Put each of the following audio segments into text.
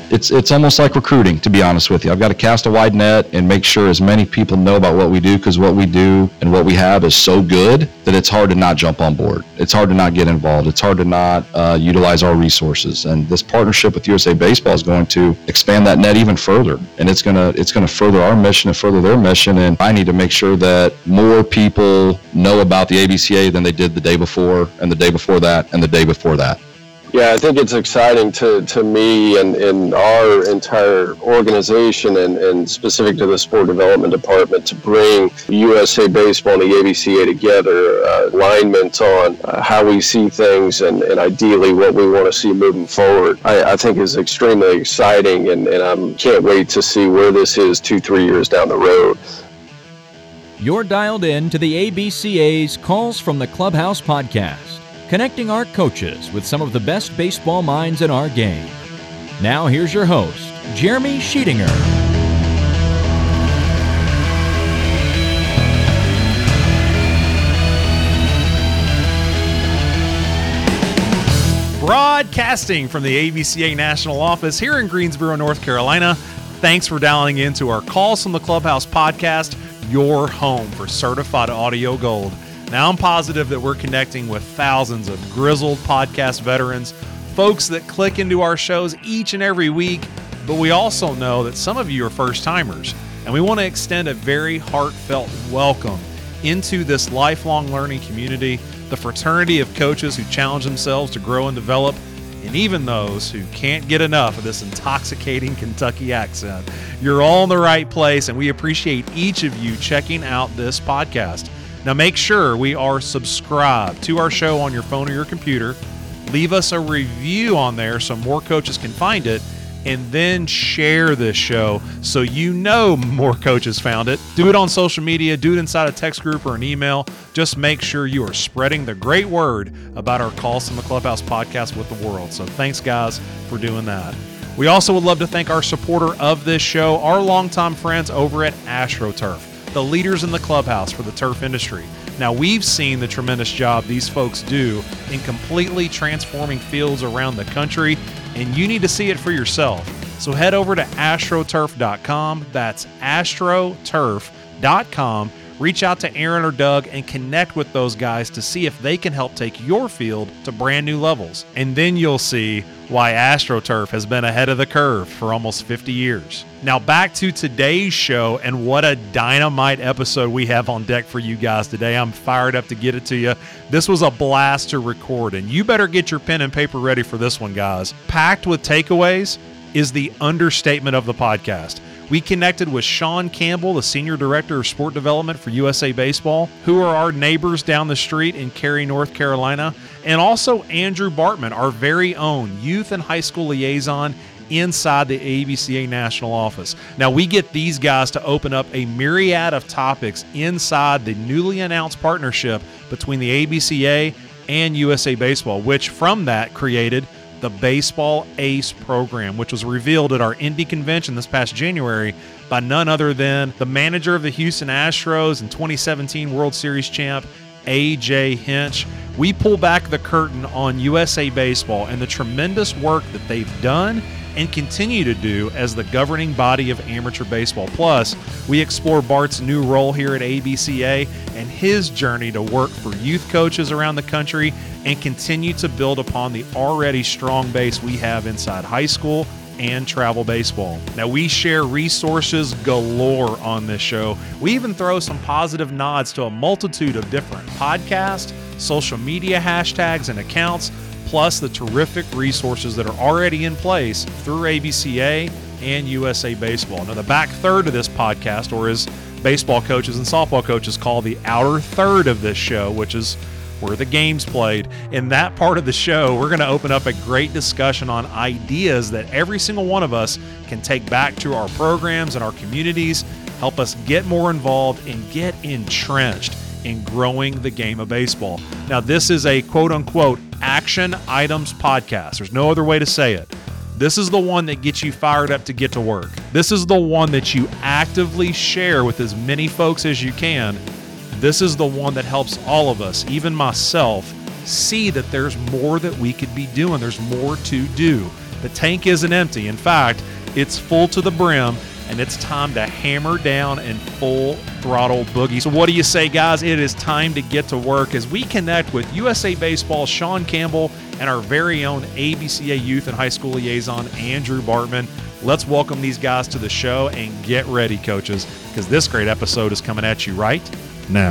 it's almost like recruiting, to be honest with you. I've got to cast a wide net and make sure as many people know about what we do, because what we do and what we have is so good that it's hard to not jump on board. It's hard to not get involved. It's hard to not utilize our resources. And this partnership with USA Baseball is going to expand that net even further. And it's going to further our mission and further their mission. And I need to make sure that more people know about the ABCA than they did the day before, and the day before that, and the day before that. Yeah, I think it's exciting to me and our entire organization and specific to the sport development department to bring USA Baseball and the ABCA together, alignment on how we see things and ideally what we want to see moving forward. I think is extremely exciting, and I can't wait to see where this is 2-3 years down the road. You're dialed in to the ABCA's Calls from the Clubhouse podcast, connecting our coaches with some of the best baseball minds in our game. Now here's your host, Jeremy Sheetinger. Broadcasting from the ABCA National Office here in Greensboro, North Carolina. Thanks for dialing into our Calls from the Clubhouse podcast, your home for certified audio gold. Now, I'm positive that we're connecting with thousands of grizzled podcast veterans, folks that click into our shows each and every week, but we also know that some of you are first-timers, and we want to extend a very heartfelt welcome into this lifelong learning community, the fraternity of coaches who challenge themselves to grow and develop, and even those who can't get enough of this intoxicating Kentucky accent. You're all in the right place, and we appreciate each of you checking out this podcast. Now make sure we are subscribed to our show on your phone or your computer. Leave us a review on there so more coaches can find it, and then share this show so you know more coaches found it. Do it on social media, do it inside a text group or an email. Just make sure you are spreading the great word about our Calls from the Clubhouse podcast with the world. So thanks, guys, for doing that. We also would love to thank our supporter of this show, our longtime friends over at AstroTurf, the leaders in the clubhouse for the turf industry. Now, we've seen the tremendous job these folks do in completely transforming fields around the country, and you need to see it for yourself. So head over to astroturf.com. That's astroturf.com. Reach out to Aaron or Doug and connect with those guys to see if they can help take your field to brand new levels. And then you'll see why AstroTurf has been ahead of the curve for almost 50 years. Now back to today's show, and what a dynamite episode we have on deck for you guys today. I'm fired up to get it to you. This was a blast to record, and you better get your pen and paper ready for this one, guys. Packed with takeaways is the understatement of the podcast. We connected with Sean Campbell, the Senior Director of Sport Development for USA Baseball, who are our neighbors down the street in Cary, North Carolina, and also Andrew Bartman, our very own Youth and High School Liaison inside the ABCA National Office. Now, we get these guys to open up a myriad of topics inside the newly announced partnership between the ABCA and USA Baseball, which from that created the Baseball Ace program, which was revealed at our Indy convention this past January by none other than the manager of the Houston Astros and 2017 World Series champ, A.J. Hinch. We pull back the curtain on USA Baseball and the tremendous work that they've done and continue to do as the governing body of amateur baseball. Plus, we explore Bart's new role here at ABCA and his journey to work for youth coaches around the country and continue to build upon the already strong base we have inside high school and travel baseball. Now, we share resources galore on this show. We even throw some positive nods to a multitude of different podcasts, social media hashtags, and accounts, plus the terrific resources that are already in place through ABCA and USA Baseball. Now, the back third of this podcast, or as baseball coaches and softball coaches call the outer third of this show, which is where the game's played. In that part of the show, we're going to open up a great discussion on ideas that every single one of us can take back to our programs and our communities, help us get more involved and get entrenched in growing the game of baseball. Now, this is a quote-unquote action items podcast. There's no other way to say it. This is the one that gets you fired up to get to work. This is the one that you actively share with as many folks as you can. This is the one that helps all of us, even myself, see that there's more that we could be doing. There's more to do. The tank isn't empty. In fact, it's full to the brim, and it's time to hammer down in full throttle boogie. So what do you say, guys? It is time to get to work as we connect with USA Baseball's Sean Campbell and our very own ABCA Youth and High School Liaison, Andrew Bartman. Let's welcome these guys to the show and get ready, coaches, because this great episode is coming at you right now.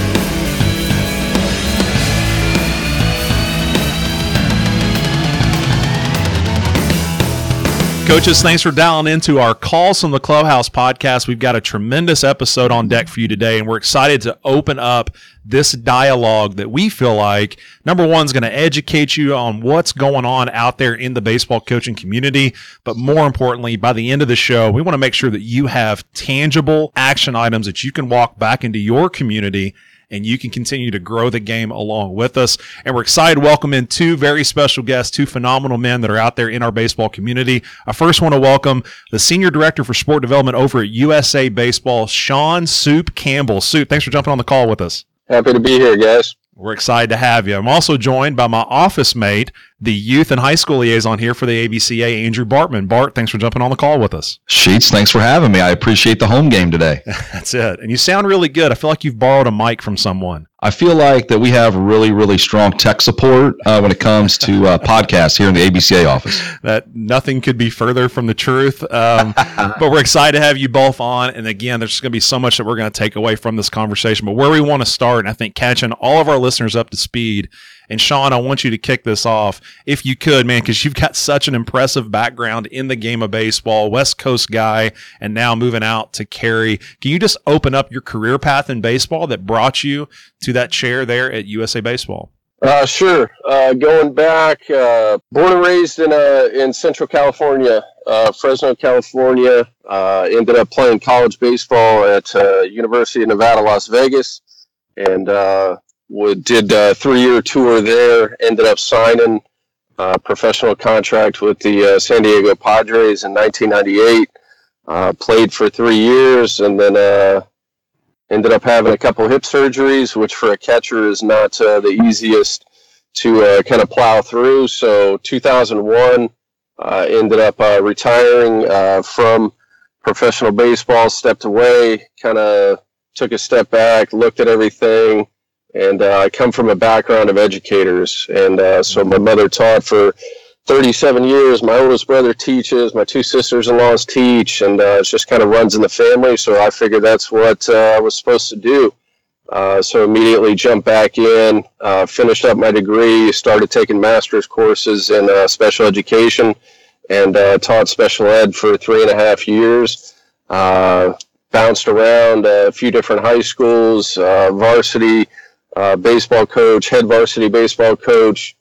Coaches, thanks for dialing into our Calls from the Clubhouse podcast. We've got a tremendous episode on deck for you today, and we're excited to open up this dialogue that we feel like, number one, is going to educate you on what's going on out there in the baseball coaching community. But more importantly, by the end of the show, we want to make sure that you have tangible action items that you can walk back into your community and you can continue to grow the game along with us. And we're excited to welcome in two very special guests, two phenomenal men that are out there in our baseball community. I first want to welcome the Senior Director for Sport Development over at USA Baseball, Sean Soup Campbell. Soup, thanks for jumping on the call with us. Happy to be here, guys. We're excited to have you. I'm also joined by my office mate, the Youth and High School Liaison here for the ABCA, Andrew Bartman. Bart, thanks for jumping on the call with us. Sheets, thanks for having me. I appreciate the home game today. That's it. And you sound really good. I feel like you've borrowed a mic from someone. I feel like that we have really, really strong tech support when it comes to podcasts here in the ABCA office. That nothing could be further from the truth. But we're excited to have you both on. And again, there's going to be so much that we're going to take away from this conversation. But where we want to start, and I think catching all of our listeners up to speed. And Sean, I want you to kick this off, if you could, man, because you've got such an impressive background in the game of baseball, West Coast guy, and now moving out to Cary. Can you just open up your career path in baseball that brought you to that chair there at USA Baseball? Sure. Going back, born and raised in Central California, Fresno, California. Ended up playing college baseball at University of Nevada, Las Vegas, and did a 3-year tour there. Ended up signing a professional contract with the San Diego Padres in 1998. Played for 3 years, and then ended up having a couple hip surgeries, which for a catcher is not the easiest to kind of plow through. So 2001, ended up retiring from professional baseball, stepped away, kind of took a step back, looked at everything. And I come from a background of educators. And so my mother taught for 37 years. My oldest brother teaches. My two sisters-in-laws teach. And it just kind of runs in the family. So I figured that's what I was supposed to do. So immediately jumped back in, finished up my degree, started taking master's courses in special education, and taught special ed for 3.5 years. Bounced around a few different high schools, varsity baseball coach, head varsity baseball coach,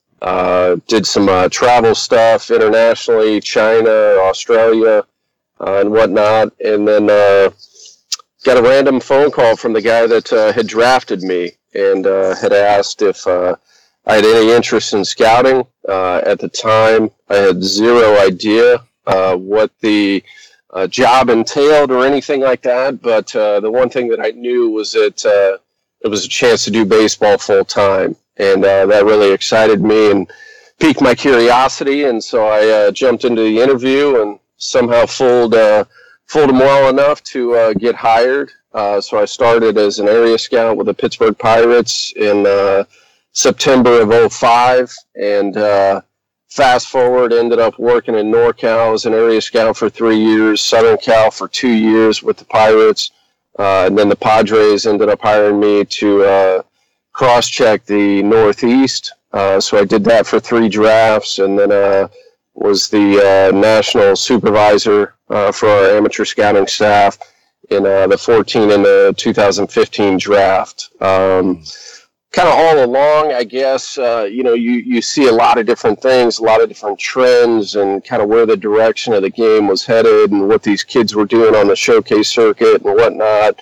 did some travel stuff internationally, China, Australia, and whatnot. And then got a random phone call from the guy that had drafted me and had asked if I had any interest in scouting. At the time, I had zero idea what the job entailed or anything like that. But the one thing that I knew was that it was a chance to do baseball full time, and that really excited me and piqued my curiosity. And so I jumped into the interview and somehow fooled them well enough to get hired. So I started as an area scout with the Pittsburgh Pirates in September of 2005, and fast forward, ended up working in NorCal as an area scout for 3 years, Southern Cal for 2 years with the Pirates. And then the Padres ended up hiring me to cross-check the Northeast. So I did that for 3 drafts, and then was the national supervisor for our amateur scouting staff in the 14 and the 2015 draft. Kind of all along, I guess, you see a lot of different things, a lot of different trends, and kind of where the direction of the game was headed and what these kids were doing on the showcase circuit and whatnot.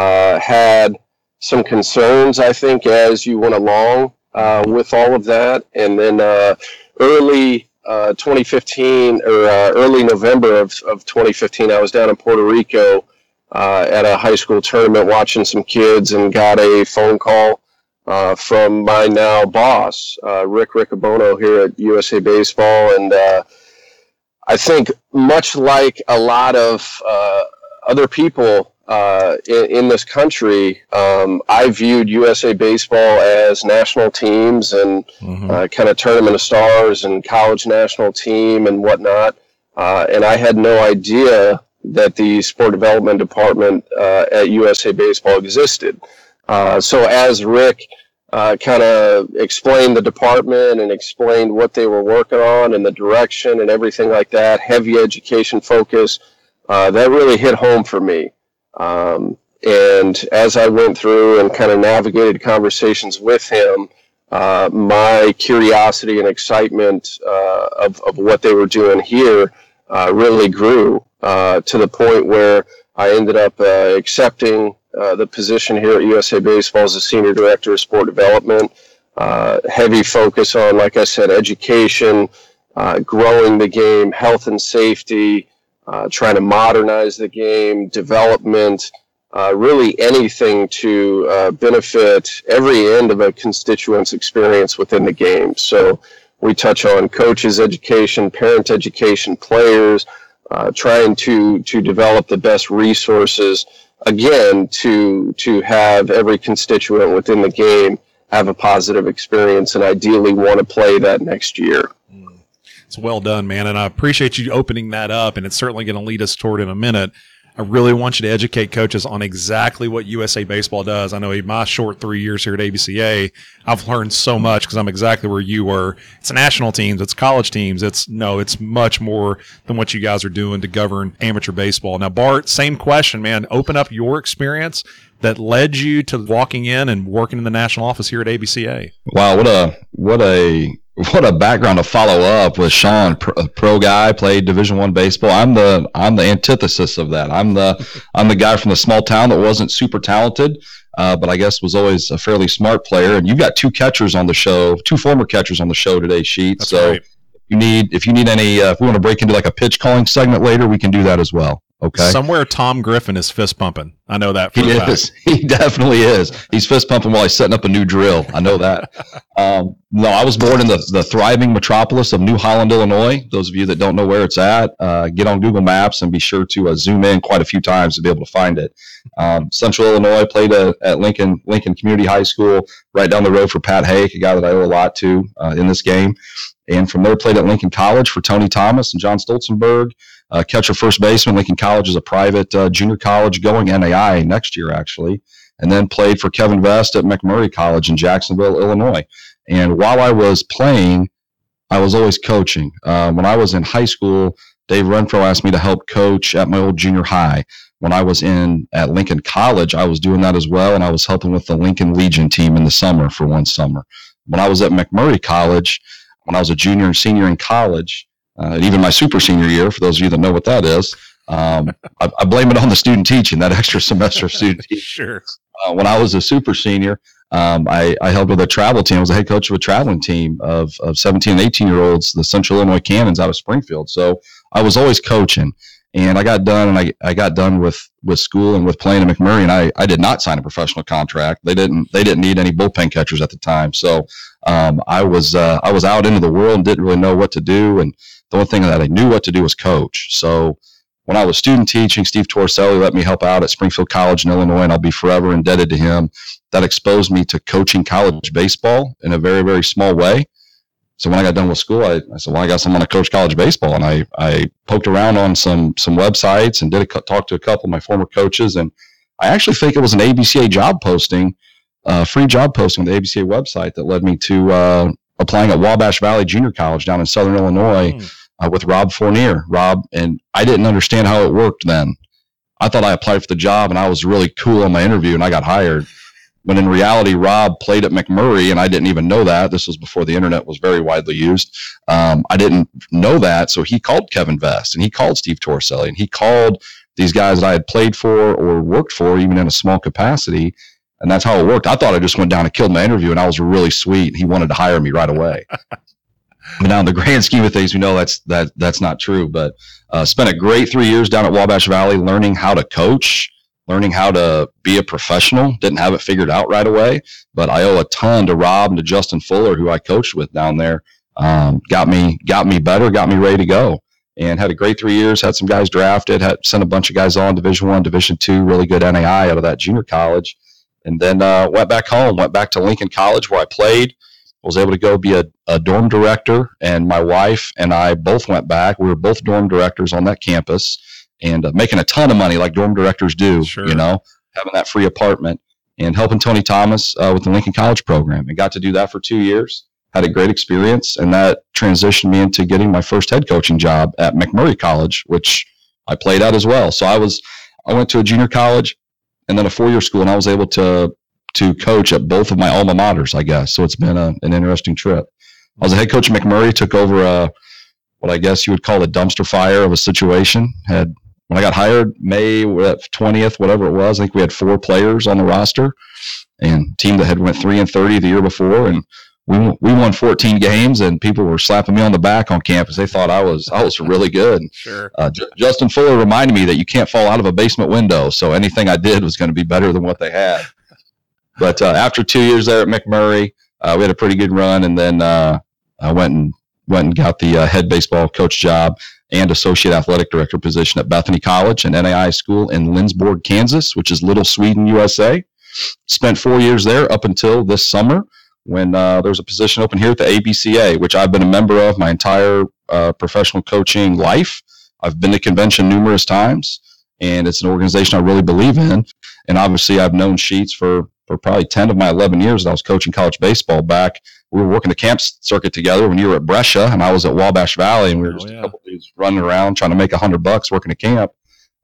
Had some concerns, I think, as you went along with all of that. And then early 2015, or early November of 2015, I was down in Puerto Rico at a high school tournament watching some kids, and got a phone call from my now boss, Rick Riccobono here at USA Baseball, and I think much like a lot of other people in this country, I viewed USA Baseball as national teams and kind of Tournament of Stars and college national team and whatnot. And I had no idea that the sport development department at USA Baseball existed. So as Rick kind of explained the department and explained what they were working on and the direction and everything like that, heavy education focus, that really hit home for me. And as I went through and kind of navigated conversations with him, my curiosity and excitement of what they were doing here really grew to the point where I ended up accepting the position here at USA Baseball as the Senior Director of Sport Development. Heavy focus on, like I said, education, growing the game, health and safety, trying to modernize the game, development, really anything to benefit every end of a constituent's experience within the game. So we touch on coaches' education, parent education, players, trying to develop the best resources, again, to have every constituent within the game have a positive experience and ideally want to play that next year. It's well done, man. And I appreciate you opening that up. And it's certainly going to lead us toward in a minute. I really want you to educate coaches on exactly what USA Baseball does. I know in my short 3 years here at ABCA, I've learned so much because I'm exactly where you were. It's national teams, it's college teams. It's much more than what you guys are doing to govern amateur baseball. Now, Bart, same question, man. Open up your experience that led you to walking in and working in the national office here at ABCA. Wow, what a background to follow up with. Sean, pro guy, played Division I baseball. I'm the antithesis of that. I'm the guy from the small town that wasn't super talented, but I guess was always a fairly smart player. And you've got two catchers on the show, two former catchers on the show today, Sheet. That's so right. if you need any, if we want to break into like a pitch calling segment later, we can do that as well. Okay. Somewhere Tom Griffin is fist pumping. I know that for a fact. Is. He definitely is. He's fist pumping while he's setting up a new drill. I know that. No, I was born in the thriving metropolis of New Holland, Illinois. Those of you that don't know where it's at, get on Google Maps and be sure to zoom in quite a few times to be able to find it. Central Illinois, played at Lincoln Community High School, right down the road for Pat Hake, a guy that I owe a lot to in this game. And from there, played at Lincoln College for Tony Thomas and John Stolzenberg. Catcher, first baseman. Lincoln College is a private junior college going NAI next year, actually. And then played for Kevin Vest at McMurray College in Jacksonville, Illinois. And while I was playing, I was always coaching. When I was in high school, Dave Renfro asked me to help coach at my old junior high. When I was at Lincoln College, I was doing that as well, and I was helping with the Lincoln Legion team in the summer for one summer. When I was at McMurray College, when I was a junior and senior in college, and even my super senior year, for those of you that know what that is, I blame it on the student teaching, that extra semester of student teaching. Sure. When I was a super senior, I helped with a travel team. I was the head coach of a traveling team of 17 and 18-year-olds, the Central Illinois Cannons out of Springfield. So I was always coaching. And I got done, and I got done with school and with playing at McMurray, and I did not sign a professional contract. They didn't need any bullpen catchers at the time. So I was out into the world and didn't really know what to do. And the one thing that I knew what to do was coach. So when I was student teaching, Steve Torselli let me help out at Springfield College in Illinois, and I'll be forever indebted to him. That exposed me to coaching college baseball in a very, very small way. So when I got done with school, I said, well, I guess I'm going to coach college baseball. And I poked around on some websites and talked to a couple of my former coaches. And I actually think it was an ABCA job posting, free job posting on the ABCA website that led me to applying at Wabash Valley Junior College down in Southern Illinois with Rob Fournier. Rob, and I didn't understand how it worked then. I thought I applied for the job and I was really cool on my interview and I got hired. When in reality, Rob played at McMurray, and I didn't even know that. This was before the internet was very widely used. I didn't know that, so he called Kevin Vest, and he called Steve Torselli, and he called these guys that I had played for or worked for, even in a small capacity, and that's how it worked. I thought I just went down and killed my interview, and I was really sweet. He wanted to hire me right away. But now in the grand scheme of things, we know that's not true, but spent a great 3 years down at Wabash Valley learning how to coach, learning how to be a professional. Didn't have it figured out right away, but I owe a ton to Rob and to Justin Fuller, who I coached with down there. Got me better, got me ready to go. and had a great 3 years, had some guys drafted, had sent a bunch of guys on Division I, Division II, really good NAI out of that junior college. And then went back home, went back to Lincoln College where I played, was able to go be a dorm director, and my wife and I both went back. We were both dorm directors on that campus and making a ton of money like dorm directors do, Sure. Having that free apartment and helping Tony Thomas with the Lincoln College program, and got to do that for 2 years. Had a great experience, and that transitioned me into getting my first head coaching job at McMurray College, which I played at as well. So I went to a junior college and then a 4-year school, and I was able to coach at both of my alma maters, I guess. So it's been an interesting trip. I was a head coach at McMurray, took over what I guess you would call a dumpster fire of a situation. When I got hired, May 20th, whatever it was, I think we had 4 players on the roster, and team that had went 3-30 the year before, and we won 14 games, and people were slapping me on the back on campus. They thought I was really good. Sure. Justin Fuller reminded me that you can't fall out of a basement window, so anything I did was going to be better than what they had. But after 2 years there at McMurray, we had a pretty good run, and then I went and got the head baseball coach job and associate athletic director position at Bethany College, an NAI school in Lindsborg, Kansas, which is Little Sweden, USA. Spent 4 years there up until this summer, when there was a position open here at the ABCA, which I've been a member of my entire professional coaching life. I've been to convention numerous times, and it's an organization I really believe in. And obviously, I've known Sheets for probably 10 of my 11 years that I was coaching college baseball back. We were working the camp circuit together when you were at Brescia, and I was at Wabash Valley, and we were just a couple of dudes running around trying to make $100 working a camp.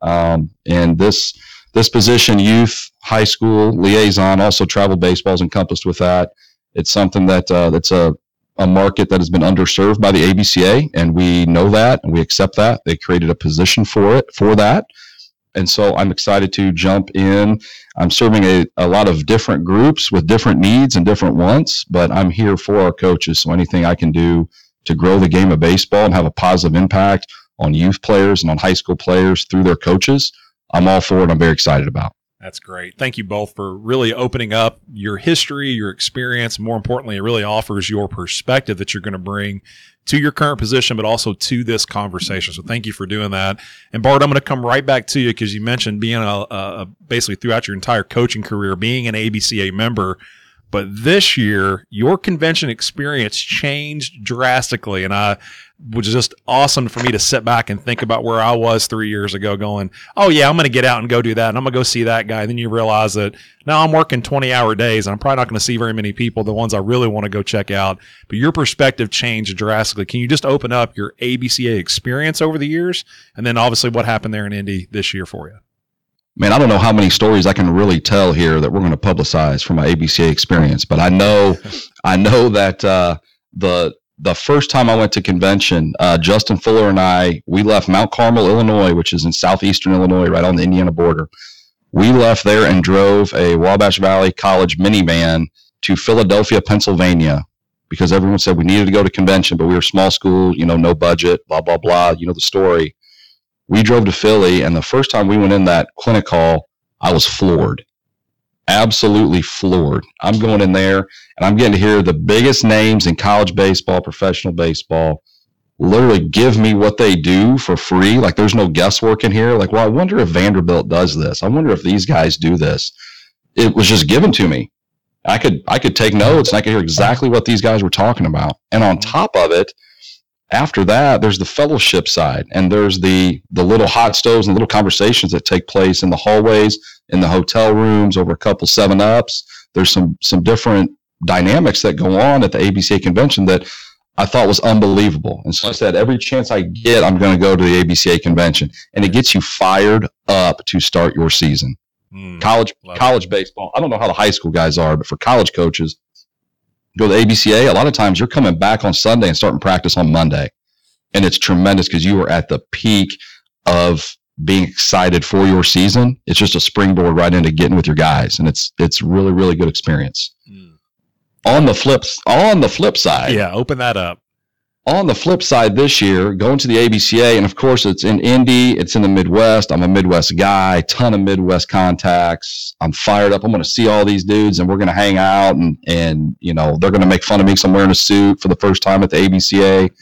And this position, youth, high school, liaison, also travel baseball is encompassed with that. It's something that's a market that has been underserved by the ABCA, and we know that, and we accept that. They created a position for that. And so I'm excited to jump in. I'm serving a lot of different groups with different needs and different wants, but I'm here for our coaches. So anything I can do to grow the game of baseball and have a positive impact on youth players and on high school players through their coaches, I'm all for it. I'm very excited about. That's great. Thank you both for really opening up your history, your experience. More importantly, it really offers your perspective that you're going to bring to your current position, but also to this conversation. So thank you for doing that. And Bart, I'm going to come right back to you because you mentioned being basically throughout your entire coaching career, being an ABCA member. But this year, your convention experience changed drastically, and it was just awesome for me to sit back and think about where I was 3 years ago going, oh, yeah, I'm going to get out and go do that, and I'm going to go see that guy. And then you realize that now I'm working 20-hour days, and I'm probably not going to see very many people, the ones I really want to go check out. But your perspective changed drastically. Can you just open up your ABCA experience over the years, and then obviously what happened there in Indy this year for you? Man, I don't know how many stories I can really tell here that we're going to publicize from my ABCA experience, but I know that the first time I went to convention, Justin Fuller and we left Mount Carmel, Illinois, which is in southeastern Illinois, right on the Indiana border. We left there and drove a Wabash Valley College minivan to Philadelphia, Pennsylvania, because everyone said we needed to go to convention, but we were a small school, no budget, blah, blah, blah, the story. We drove to Philly, and the first time we went in that clinic hall, I was floored. Absolutely floored. I'm going in there, and I'm getting to hear the biggest names in college baseball, professional baseball, literally give me what they do for free. Like, there's no guesswork in here. Like, well, I wonder if Vanderbilt does this. I wonder if these guys do this. It was just given to me. I could take notes, and I could hear exactly what these guys were talking about. And on top of it, after that, there's the fellowship side, and there's the little hot stoves and little conversations that take place in the hallways, in the hotel rooms, over a couple 7-Ups. There's some different dynamics that go on at the ABCA convention that I thought was unbelievable. And so I said, every chance I get, I'm going to go to the ABCA convention, and it gets you fired up to start your season. College baseball, I don't know how the high school guys are, but for college coaches, go to the ABCA, a lot of times you're coming back on Sunday and starting practice on Monday. And it's tremendous because you are at the peak of being excited for your season. It's just a springboard right into getting with your guys. And it's really, really good experience. On the flip side. Yeah, open that up. On the flip side this year, going to the ABCA, and of course it's in Indy, it's in the Midwest. I'm a Midwest guy, ton of Midwest contacts. I'm fired up. I'm going to see all these dudes, and we're going to hang out, and they're going to make fun of me because I'm wearing a suit for the first time at the ABCA.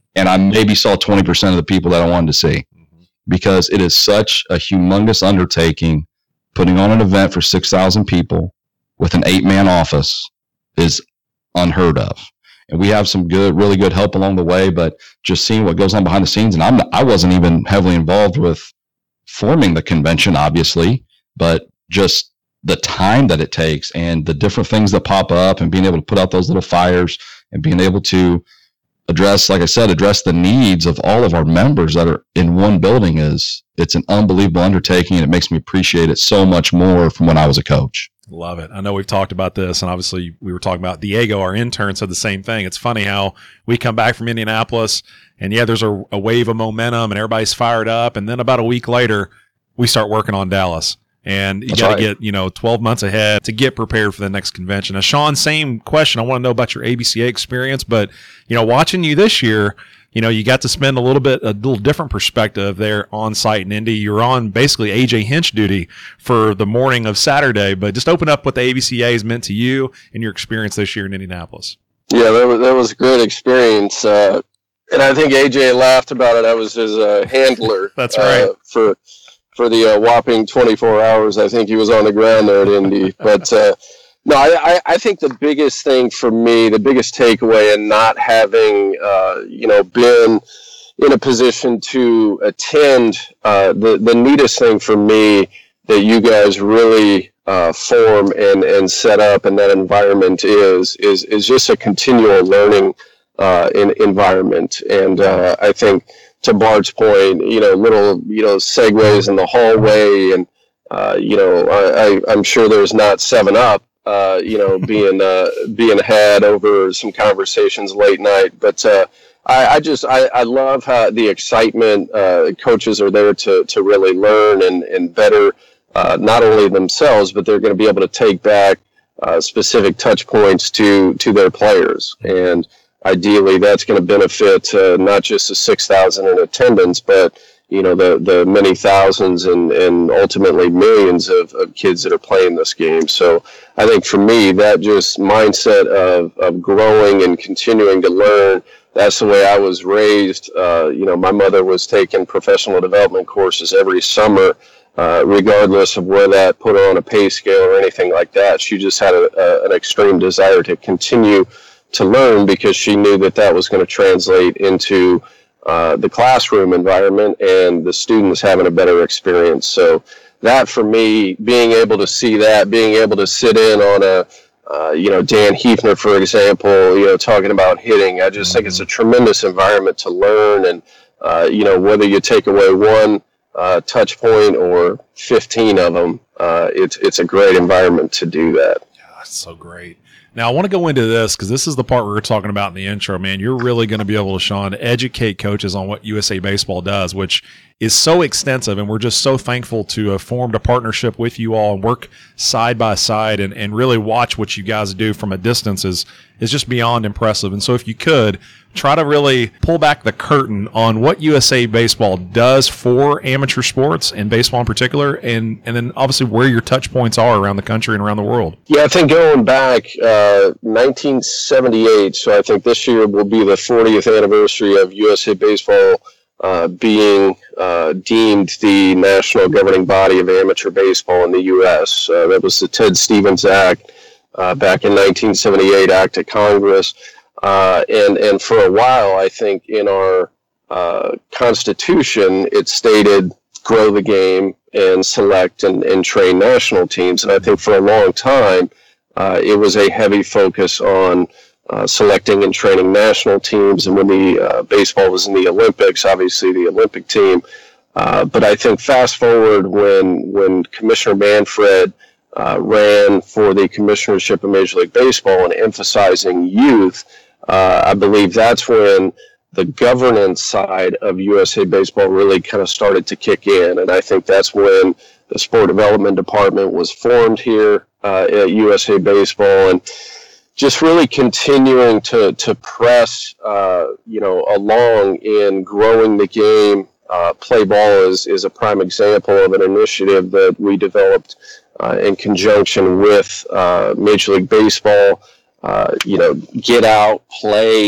and I maybe saw 20% of the people that I wanted to see, because it is such a humongous undertaking. Putting on an event for 6,000 people with an 8-man office is unheard of. And we have some really good help along the way, but just seeing what goes on behind the scenes, and I wasn't even heavily involved with forming the convention, obviously, but just the time that it takes and the different things that pop up and being able to put out those little fires and being able to address the needs of all of our members that are in one building it's an unbelievable undertaking, and it makes me appreciate it so much more from when I was a coach. Love it. I know we've talked about this, and obviously we were talking about Diego, our intern, said the same thing. It's funny how we come back from Indianapolis, and there's a wave of momentum, and everybody's fired up, and then about a week later, we start working on Dallas. And you got to get, 12 months ahead to get prepared for the next convention. Now, Sean, same question. I want to know about your ABCA experience, but, watching you this year, you got to spend a little different perspective there on site in Indy. You're on basically AJ Hinch duty for the morning of Saturday, but just open up what the ABCA has meant to you and your experience this year in Indianapolis. Yeah, that was a great experience. And I think AJ laughed about it. I was his handler. That's right. For the whopping 24 hours I think he was on the ground there at Indy. But no, I think the biggest thing for me, the biggest takeaway in not having, been in a position to attend, the neatest thing for me that you guys really form and set up in that environment is just a continual learning environment. And I think, to Bart's point, little, segues in the hallway, and, I'm sure there's not 7-Up, being had over some conversations late night. But I love how the excitement, coaches are there to really learn and better, not only themselves, but they're going to be able to take back specific touch points to their players. And ideally, that's going to benefit not just the 6,000 in attendance, but the many thousands and ultimately millions of kids that are playing this game. So I think for me, that just mindset of growing and continuing to learn, that's the way I was raised. My mother was taking professional development courses every summer, regardless of where that put her on a pay scale or anything like that. She just had an extreme desire to continue to learn, because she knew that was going to translate into the classroom environment and the students having a better experience. So that, for me, being able to see that, being able to sit in on Dan Hefner, for example, talking about hitting, I just think it's a tremendous environment to learn. And, whether you take away one touch point or 15 of them, it's a great environment to do that. Yeah, that's so great. Now, I want to go into this because this is the part we were talking about in the intro, man. You're really going to be able to, Sean, educate coaches on what USA Baseball does, which is so extensive, and we're just so thankful to have formed a partnership with you all and work side by side and really watch what you guys do from a distance is just beyond impressive. And so if you could, try to really pull back the curtain on what USA Baseball does for amateur sports and baseball in particular, and then obviously where your touch points are around the country and around the world. Yeah, I think going back 1978, so I think this year will be the 40th anniversary of USA Baseball being deemed the national governing body of amateur baseball in the U.S. That was the Ted Stevens Act back in 1978, Act of Congress. And for a while, I think in our Constitution, it stated grow the game and select and train national teams. And I think for a long time, it was a heavy focus on selecting and training national teams. And when the baseball was in the Olympics, obviously the Olympic team. But I think fast forward when Commissioner Manfred ran for the commissionership of Major League Baseball and emphasizing youth, I believe that's when the governance side of USA Baseball really kind of started to kick in. And I think that's when the Sport Development Department was formed here at USA Baseball, and just really continuing to press, along in growing the game. Play ball is a prime example of an initiative that we developed in conjunction with Major League Baseball. Get out, play,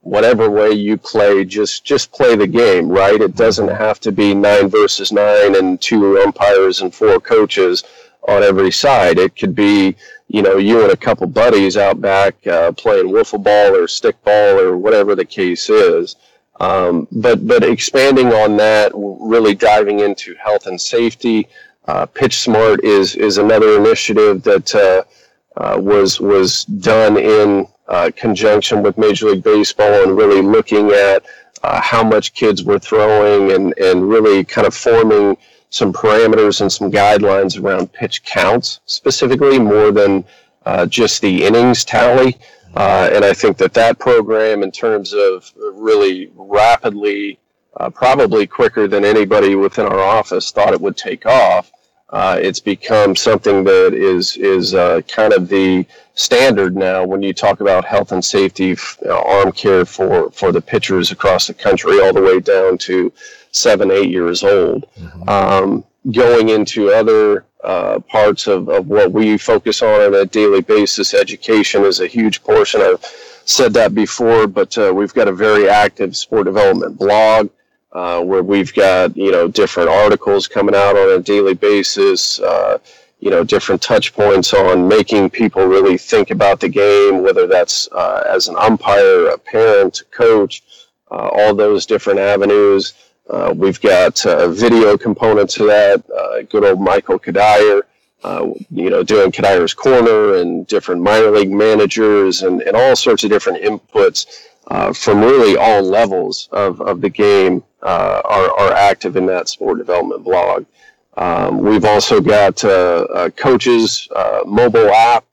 whatever way you play, just play the game, right? It doesn't have to be 9 versus 9 and 2 umpires and 4 coaches on every side. It could be, you and a couple buddies out back playing wiffle ball or stick ball or whatever the case is. But expanding on that, really diving into health and safety. Pitch Smart is another initiative that was done in conjunction with Major League Baseball, and really looking at how much kids were throwing, and really kind of forming some parameters and some guidelines around pitch counts specifically, more than just the innings tally. And I think that program, in terms of really rapidly, probably quicker than anybody within our office thought it would take off, it's become something that is kind of the standard now when you talk about health and safety, arm care for the pitchers across the country, all the way down to 7, 8 years old. Going into other parts of what we focus on a daily basis, education is a huge portion. I've said that before, but we've got a very active sport development blog where we've got, different articles coming out on a daily basis, different touch points on making people really think about the game, whether that's as an umpire, a parent, a coach, all those different avenues. We've got video components to that. Good old Michael Kadire, doing Kadire's Corner, and different minor league managers, and all sorts of different inputs from really all levels of the game are active in that sport development blog. We've also got Coaches mobile app.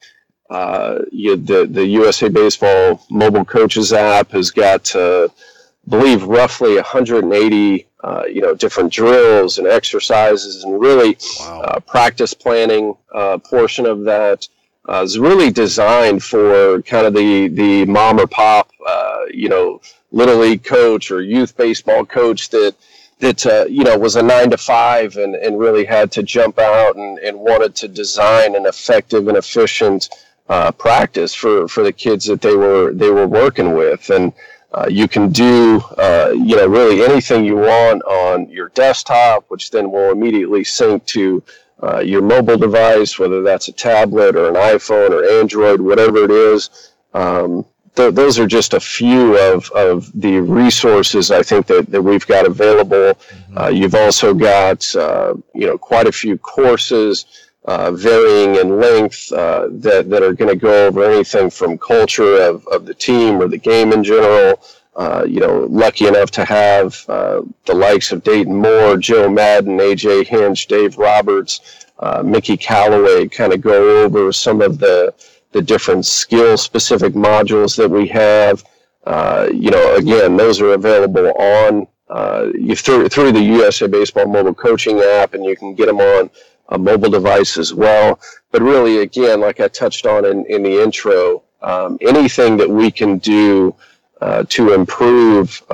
The USA Baseball mobile coaches app has got, I believe, roughly 180 different drills and exercises, and really practice planning portion of that is really designed for kind of the mom or pop little league coach or youth baseball coach that was a 9 to 5 and really had to jump out and wanted to design an effective and efficient practice for the kids that they were working with. And you can do really anything you want on your desktop, which then will immediately sync to your mobile device, whether that's a tablet or an iPhone or Android, whatever it is. Those are just a few of the resources I think that we've got available. You've also got quite a few courses varying in length that are going to go over anything from culture of the team or the game in general. Lucky enough to have the likes of Dayton Moore, Joe Madden, AJ Hinch, Dave Roberts, Mickey Callaway kind of go over some of the different skill-specific modules that we have. Again, those are available on through the USA Baseball mobile coaching app, and you can get them on a mobile device as well. But really, again, like I touched on in the intro, anything that we can do to improve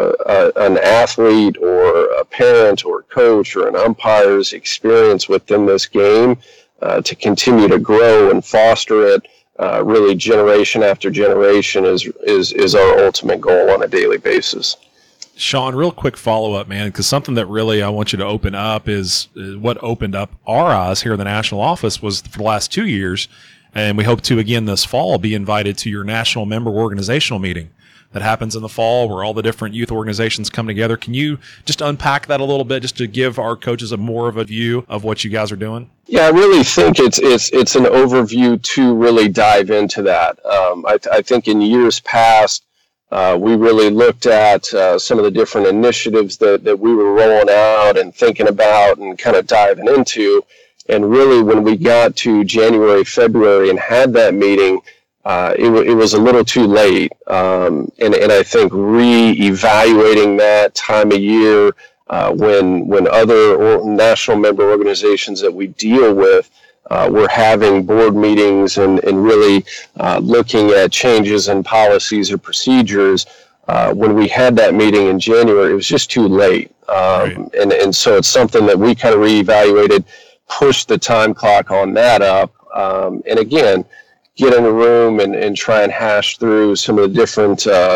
an athlete or a parent or coach or an umpire's experience within this game, to continue to grow and foster it, really generation after generation is our ultimate goal on a daily basis. Sean, real quick follow-up, man, because something that really I want you to open up is what opened up our eyes here in the national office was for the last 2 years, and we hope to again this fall be invited to your national member organizational meeting that happens in the fall where all the different youth organizations come together. Can you just unpack that a little bit just to give our coaches more of a view of what you guys are doing? Yeah, I really think it's an overview to really dive into that. I think in years past, we really looked at some of the different initiatives that we were rolling out and thinking about and kind of diving into. And really when we got to January, February and had that meeting, it was a little too late. And I think re-evaluating that time of year when other national member organizations that we deal with were having board meetings and really looking at changes in policies or procedures, when we had that meeting in January, it was just too late. Right. And so it's something that we kind of reevaluated, pushed the time clock on that up, and again, get in a room and try and hash through some of the different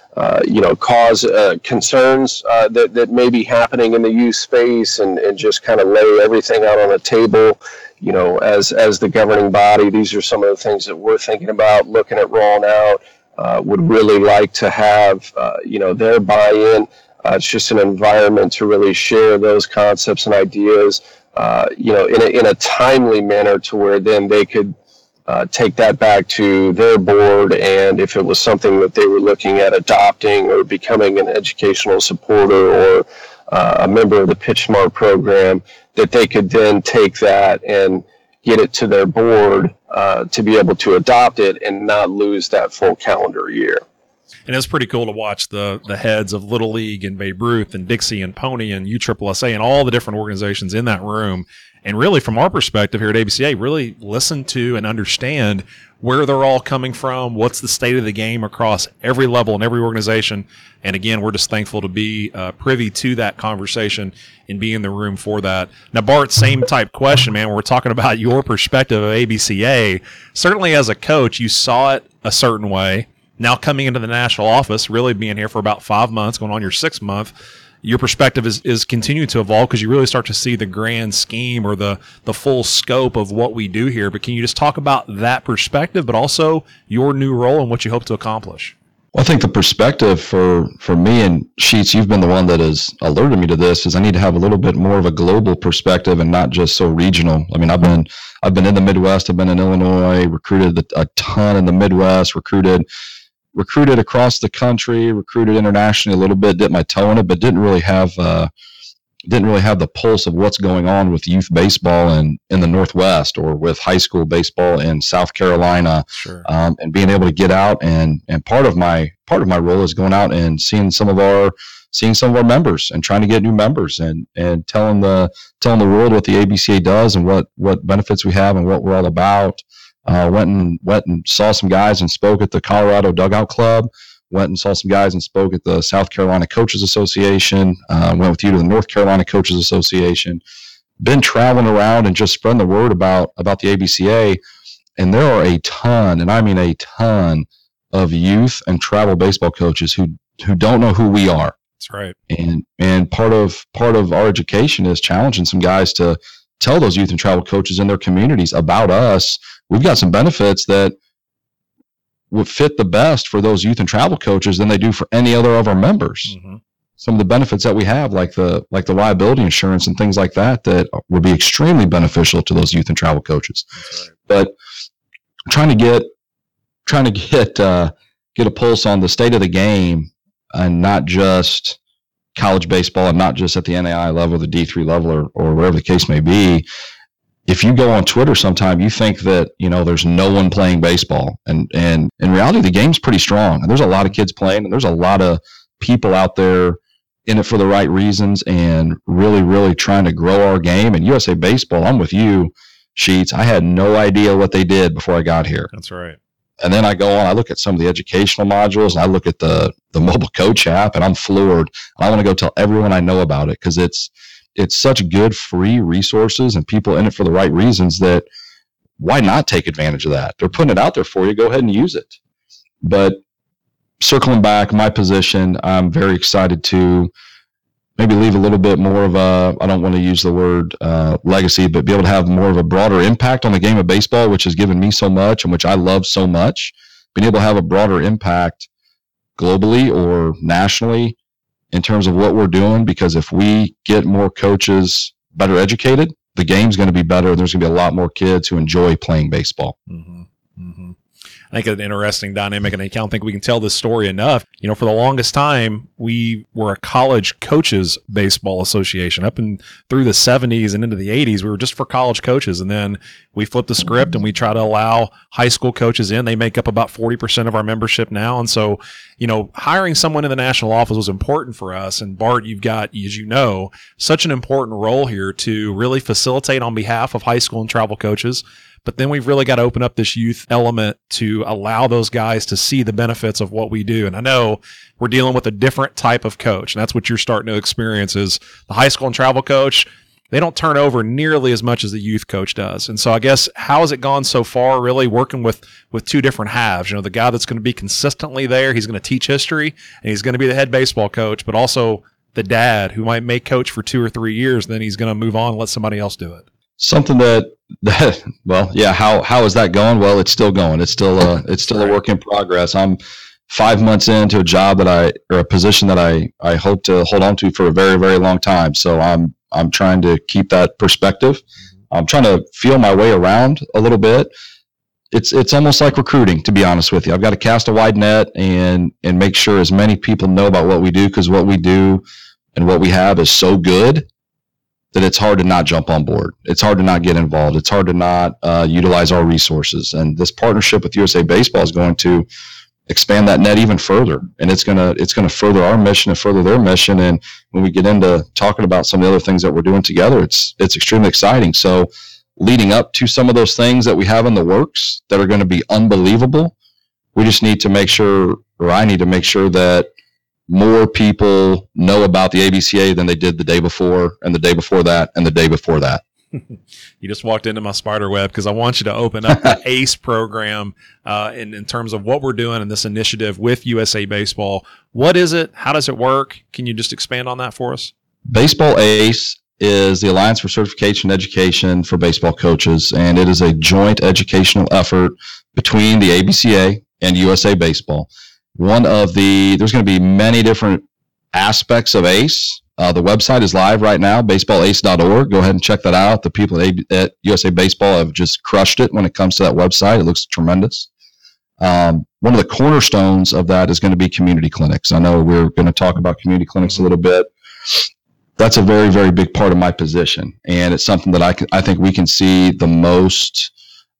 cause concerns that may be happening in the youth space, and just kind of lay everything out on a table. As the governing body, these are some of the things that we're thinking about, looking at rolling out. Would really like to have, their buy-in. It's just an environment to really share those concepts and ideas, in a timely manner, to where then they could take that back to their board, and if it was something that they were looking at adopting or becoming an educational supporter or a member of the Pitch Smart program, that they could then take that and get it to their board to be able to adopt it and not lose that full calendar year. And it's pretty cool to watch the heads of Little League and Babe Ruth and Dixie and Pony and USSSA and all the different organizations in that room. And really, from our perspective here at ABCA, really listen to and understand where they're all coming from, what's the state of the game across every level and every organization. And again, we're just thankful to be privy to that conversation and be in the room for that. Now, Bart, same type question, man. When we're talking about your perspective of ABCA, certainly as a coach, you saw it a certain way. Now coming into the national office, really being here for about 5 months, going on your 6th month, your perspective is continuing to evolve because you really start to see the grand scheme or the full scope of what we do here. But can you just talk about that perspective, but also your new role and what you hope to accomplish? Well, I think the perspective for me, and Sheets, you've been the one that has alerted me to this, is I need to have a little bit more of a global perspective and not just so regional. I mean, I've been in the Midwest, I've been in Illinois, recruited a ton in the Midwest, recruited across the country, recruited internationally a little bit, dipped my toe in it, but didn't really have the pulse of what's going on with youth baseball in the Northwest, or with high school baseball in South Carolina. Sure. And being able to get out and part of my role is going out and seeing some of our members and trying to get new members and telling the world what the ABCA does and what benefits we have and what we're all about. Went and saw some guys and spoke at the Colorado Dugout Club. Went and saw some guys and spoke at the South Carolina Coaches Association. Went with you to the North Carolina Coaches Association. Been traveling around and just spreading the word about the ABCA. And there are a ton, and I mean a ton, of youth and travel baseball coaches who don't know who we are. That's right. And part of our education is challenging some guys to tell those youth and travel coaches in their communities about us. We've got some benefits that would fit the best for those youth and travel coaches than they do for any other of our members. Mm-hmm. Some of the benefits that we have, like the liability insurance and things like that would be extremely beneficial to those youth and travel coaches. Right. But trying to get a pulse on the state of the game, and not just college baseball, and not just at the NAI level, the D3 level, or whatever the case may be. If you go on Twitter sometime, you think that, there's no one playing baseball. And in reality, the game's pretty strong. And there's a lot of kids playing, and there's a lot of people out there in it for the right reasons and really, really trying to grow our game. And USA Baseball, I'm with you, Sheets. I had no idea what they did before I got here. That's right. And then I go on, I look at some of the educational modules, and I look at the mobile coach app, and I'm floored. I want to go tell everyone I know about it, because it's such good free resources and people in it for the right reasons that why not take advantage of that? They're putting it out there for you. Go ahead and use it. But circling back, my position, I'm very excited to maybe leave a little bit more of I don't want to use the word legacy, but be able to have more of a broader impact on the game of baseball, which has given me so much and which I love so much. Being able to have a broader impact globally or nationally in terms of what we're doing, because if we get more coaches better educated, the game's going to be better. There's going to be a lot more kids who enjoy playing baseball. Mm-hmm. Mm-hmm. I think an interesting dynamic, and I don't think we can tell this story enough. For the longest time, we were a college coaches baseball association. Up and through the 70s and into the 80s, we were just for college coaches. And then we flipped the script and we try to allow high school coaches in. They make up about 40% of our membership now. And so, hiring someone in the national office was important for us. And Bart, you've got, as you know, such an important role here to really facilitate on behalf of high school and travel coaches. But then we've really got to open up this youth element to allow those guys to see the benefits of what we do. And I know we're dealing with a different type of coach, and that's what you're starting to experience is the high school and travel coach. they don't turn over nearly as much as the youth coach does. And so I guess, how has it gone so far, really working with two different halves? You know, the guy that's going to be consistently there, he's going to teach history, and he's going to be the head baseball coach, but also the dad who might make coach for 2 or 3 years, then he's going to move on and let somebody else do it. Something that well, yeah, how is that going? Well, it's still going. It's still a work in progress. I'm 5 months into a job or a position that I hope to hold on to for a very, very long time. So I'm trying to keep that perspective. I'm trying to feel my way around a little bit. It's almost like recruiting, to be honest with you. I've got to cast a wide net and make sure as many people know about what we do, because what we do and what we have is so good that it's hard to not jump on board. It's hard to not get involved. It's hard to not utilize our resources. And this partnership with USA Baseball is going to expand that net even further, and it's gonna further our mission and further their mission. And when we get into talking about some of the other things that we're doing together, it's extremely exciting. So leading up to some of those things that we have in the works that are going to be unbelievable, we just need to make sure, or I need to make sure, that more people know about the ABCA than they did the day before, and the day before that, and the day before that. You just walked into my spider web, because I want you to open up the ACE program in terms of what we're doing in this initiative with USA Baseball. What is it? How does it work? Can you just expand on that for us? Baseball ACE is the Alliance for Certification and Education for Baseball Coaches, and it is a joint educational effort between the ABCA and USA Baseball. There's going to be many different aspects of ACE. The website is live right now, baseballace.org. Go ahead and check that out. The people at USA Baseball have just crushed it when it comes to that website. It looks tremendous. One of the cornerstones of that is going to be community clinics. I know we're going to talk about community clinics a little bit. That's a very, very big part of my position, and it's something that I think we can see the most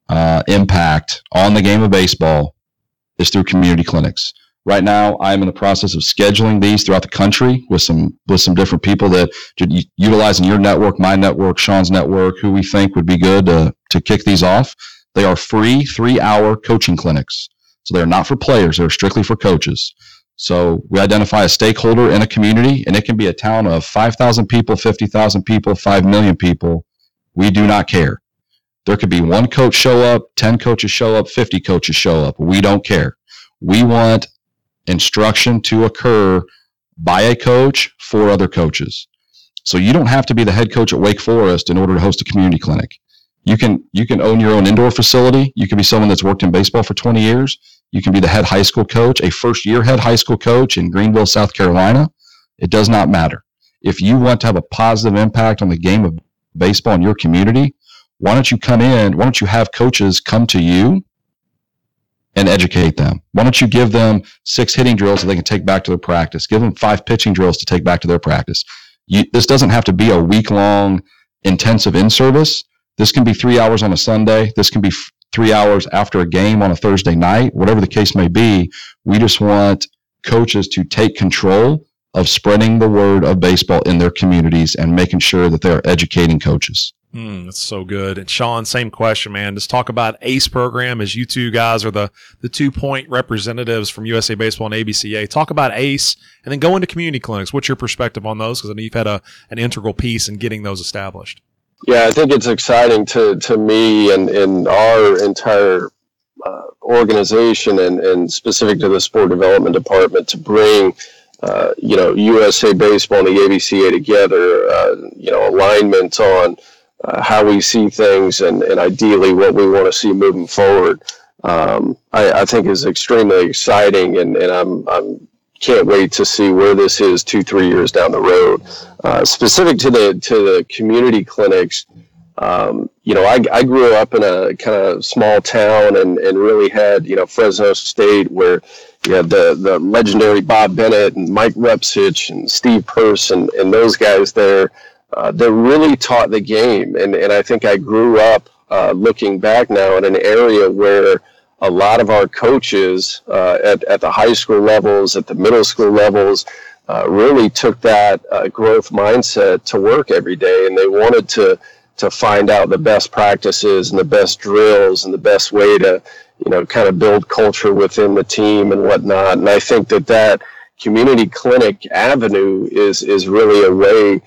impact on the game of baseball is through community clinics. Right now, I'm in the process of scheduling these throughout the country with some different people that utilizing your network, my network, Sean's network, who we think would be good to kick these off. They are free 3-hour coaching clinics. So they're not for players. They're strictly for coaches. So we identify a stakeholder in a community, and it can be a town of 5,000 people, 50,000 people, 5 million people. We do not care. There could be one coach show up, 10 coaches show up, 50 coaches show up. We don't care. We want instruction to occur by a coach for other coaches. So you don't have to be the head coach at Wake Forest in order to host a community clinic. You can own your own indoor facility. You can be someone that's worked in baseball for 20 years. You can be the head high school coach, a first-year head high school coach in Greenville, South Carolina. It does not matter. If you want to have a positive impact on the game of baseball in your community, why don't you have coaches come to you and educate them? Why don't you give them 6 hitting drills that they can take back to their practice? Give them 5 pitching drills to take back to their practice. This doesn't have to be a week-long intensive in-service. This can be 3 hours on a Sunday. This can be 3 hours after a game on a Thursday night. Whatever the case may be, we just want coaches to take control of spreading the word of baseball in their communities and making sure that they're educating coaches. That's so good. And Sean, same question, man. Just talk about ACE program, as you two guys are the 2-point representatives from USA Baseball and ABCA. Talk about ACE and then go into community clinics. What's your perspective on those? Because I know you've had an integral piece in getting those established. Yeah, I think it's exciting to me and our entire organization and specific to the sport development department to bring USA Baseball and the ABCA together, alignment on how we see things and ideally what we want to see moving forward. I think is extremely exciting, and I'm can't wait to see where this is 2-3 years down the road. Specific to the community clinics, I grew up in a kind of small town and really had Fresno State, where you had the legendary Bob Bennett and Mike Repsich and Steve Purse and those guys there. That really taught the game, and I think I grew up looking back now in an area where a lot of our coaches at the high school levels, at the middle school levels, really took that growth mindset to work every day, and they wanted to find out the best practices and the best drills and the best way to kind of build culture within the team and whatnot. And I think that community clinic avenue is really a way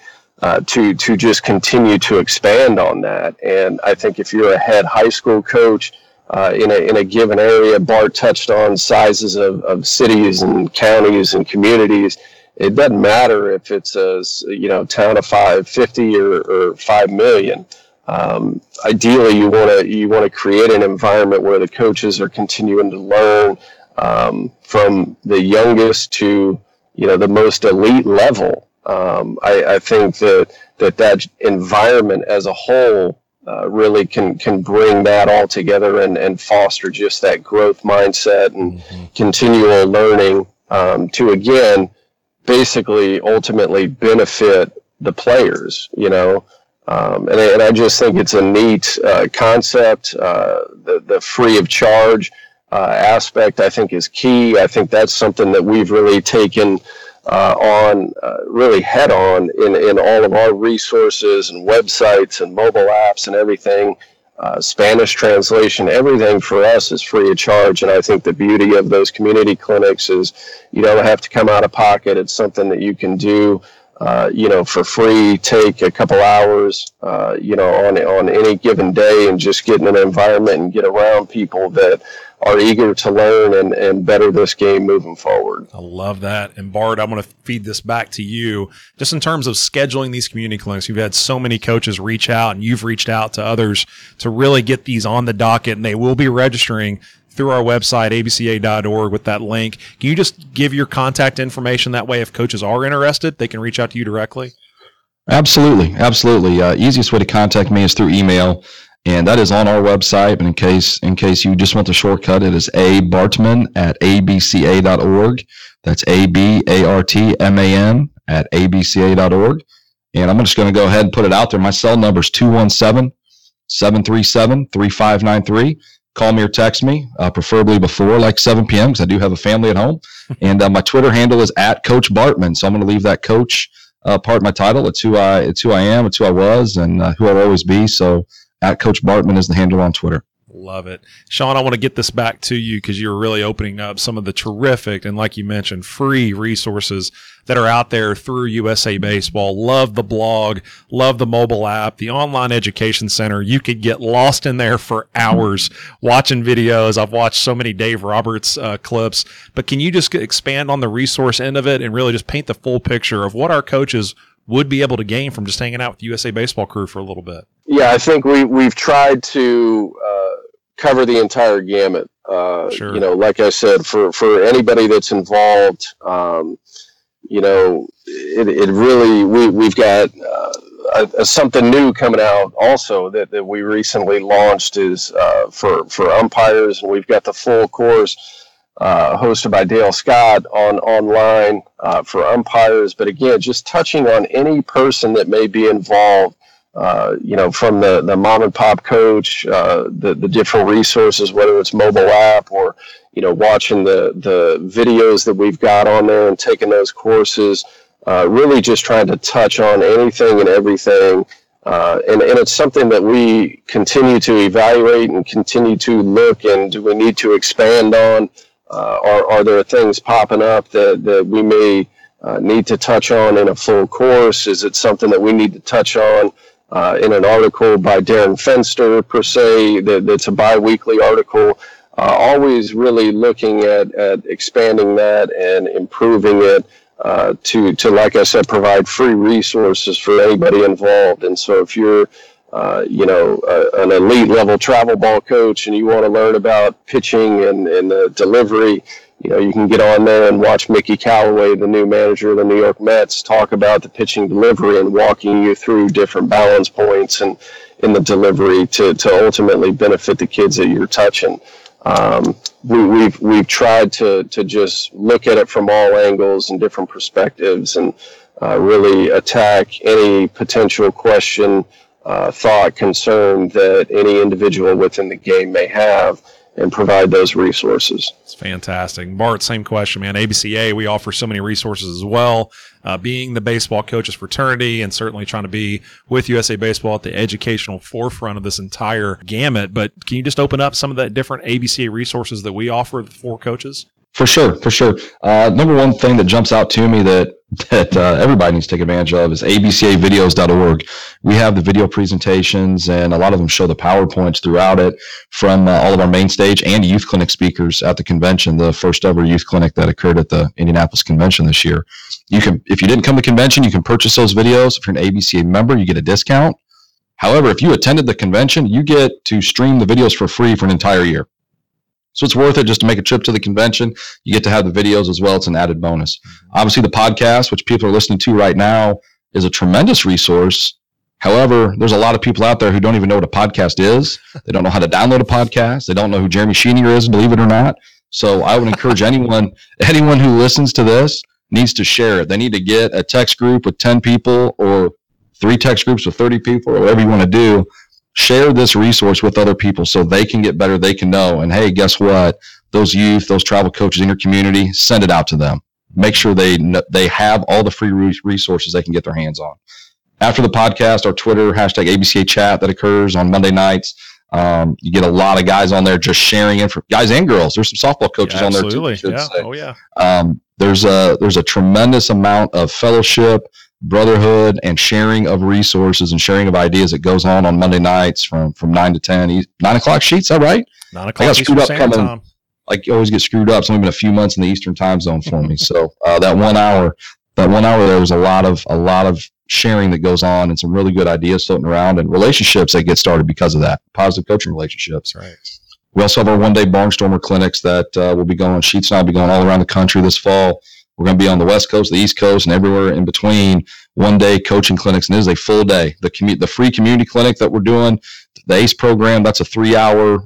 to just continue to expand on that. And I think if you're a head high school coach in a given area, Bart touched on sizes of cities and counties and communities. It doesn't matter if it's a town of 550 or 5 million. Ideally, you want to create an environment where the coaches are continuing to learn from the youngest to the most elite level. I think that environment as a whole really can bring that all together and foster just that growth mindset and continual learning to, again, basically ultimately benefit the players, and I just think it's a neat concept. The free of charge aspect, I think, is key. I think that's something that we've really taken on really head on in all of our resources and websites and mobile apps and everything. Spanish translation, everything for us is free of charge. And I think the beauty of those community clinics is you don't have to come out of pocket. It's something that you can do for free, take a couple hours, on any given day, and just get in an environment and get around people that are eager to learn and better this game moving forward. I love that. And Bart, I'm going to feed this back to you. Just in terms of scheduling these community clinics, you've had so many coaches reach out, and you've reached out to others to really get these on the docket, and they will be registering through our website, abca.org, with that link. Can you just give your contact information? That way, if coaches are interested, they can reach out to you directly? Absolutely. Easiest way to contact me is through email, and that is on our website. But in case you just want the shortcut, it is abartman@abca.org. That's abartman@abca.org. And I'm just going to go ahead and put it out there. My cell number is 217-737-3593. Call me or text me, preferably before like 7 p.m. because I do have a family at home. And my Twitter handle is @CoachBartman. So I'm going to leave that coach part of my title. It's who I am. It's who I was, and who I'll always be. So @CoachBartman is the handle on Twitter. Love it. Sean, I want to get this back to you because you're really opening up some of the terrific and, like you mentioned, free resources that are out there through USA Baseball. Love the blog, love the mobile app, the online education center. You could get lost in there for hours watching videos. I've watched so many Dave Roberts clips, but can you just expand on the resource end of it and really just paint the full picture of what our coaches would be able to gain from just hanging out with the USA Baseball crew for a little bit? Yeah, I think we've tried to cover the entire gamut. Sure. Like I said, for anybody that's involved, it really, we've got something new coming out also that we recently launched is for umpires, and we've got the full course hosted by Dale Scott online for umpires. But again, just touching on any person that may be involved, from the mom and pop coach, the different resources, whether it's mobile app or, watching the videos that we've got on there and taking those courses, really just trying to touch on anything and everything. And it's something that we continue to evaluate and continue to look, and do we need to expand on? Are there things popping up that we may need to touch on in a full course? Is it something that we need to touch on in an article by Darren Fenster, per se, that's a bi-weekly article? Always really looking at expanding that and improving it to, like I said, provide free resources for anybody involved. And so if you're an elite level travel ball coach and you want to learn about pitching and the delivery, you can get on there and watch Mickey Callaway, the new manager of the New York Mets, talk about the pitching delivery and walking you through different balance points and in the delivery to ultimately benefit the kids that you're touching. We've tried to just look at it from all angles and different perspectives, and really attack any potential question, thought, concern that any individual within the game may have, and provide those resources. It's fantastic. Bart, same question, man. ABCA, we offer so many resources as well. Being the baseball coaches fraternity, and certainly trying to be with USA Baseball at the educational forefront of this entire gamut. But can you just open up some of the different ABCA resources that we offer for coaches? For sure. Number one thing that jumps out to me that everybody needs to take advantage of is abcavideos.org. We have the video presentations, and a lot of them show the PowerPoints throughout it from all of our main stage and youth clinic speakers at the convention, the first ever youth clinic that occurred at the Indianapolis convention this year. You can, if you didn't come to convention, you can purchase those videos. If you're an ABCA member, you get a discount. However, if you attended the convention, you get to stream the videos for free for an entire year. So it's worth it just to make a trip to the convention. You get to have the videos as well. It's an added bonus. Obviously, the podcast, which people are listening to right now, is a tremendous resource. However, there's a lot of people out there who don't even know what a podcast is. They don't know how to download a podcast. They don't know who Jeremy Sheenier is, believe it or not. So I would encourage anyone who listens to this needs to share it. They need to get a text group with 10 people or 3 text groups with 30 people or whatever you want to do. Share this resource with other people so they can get better, they can know. And hey, guess what? Those youth, those travel coaches in your community, send it out to them. Make sure they have all the free resources they can get their hands on. After the podcast, our Twitter, #ABCA chat that occurs on Monday nights. You get a lot of guys on there just sharing guys and girls. There's some softball coaches on there too. Yeah. Oh yeah. There's a tremendous amount of fellowship, brotherhood, and sharing of resources and sharing of ideas that goes on Monday nights from 9 to 10. 9 o'clock sheets, is that right? 9 o'clock. I got screwed up coming. Like you always get screwed up. It's only been a few months in the Eastern time zone for me. So that 1 hour there was a lot of sharing that goes on and some really good ideas floating around and relationships that get started because of that. Positive coaching relationships. That's right. We also have our one-day Barnstormer clinics that will be going. Sheets and I will be going all around the country this fall. We're going to be on the West Coast, the East Coast, and everywhere in between. One-day coaching clinics, and it is a full day. The free community clinic that we're doing, the ACE program, that's a 3-hour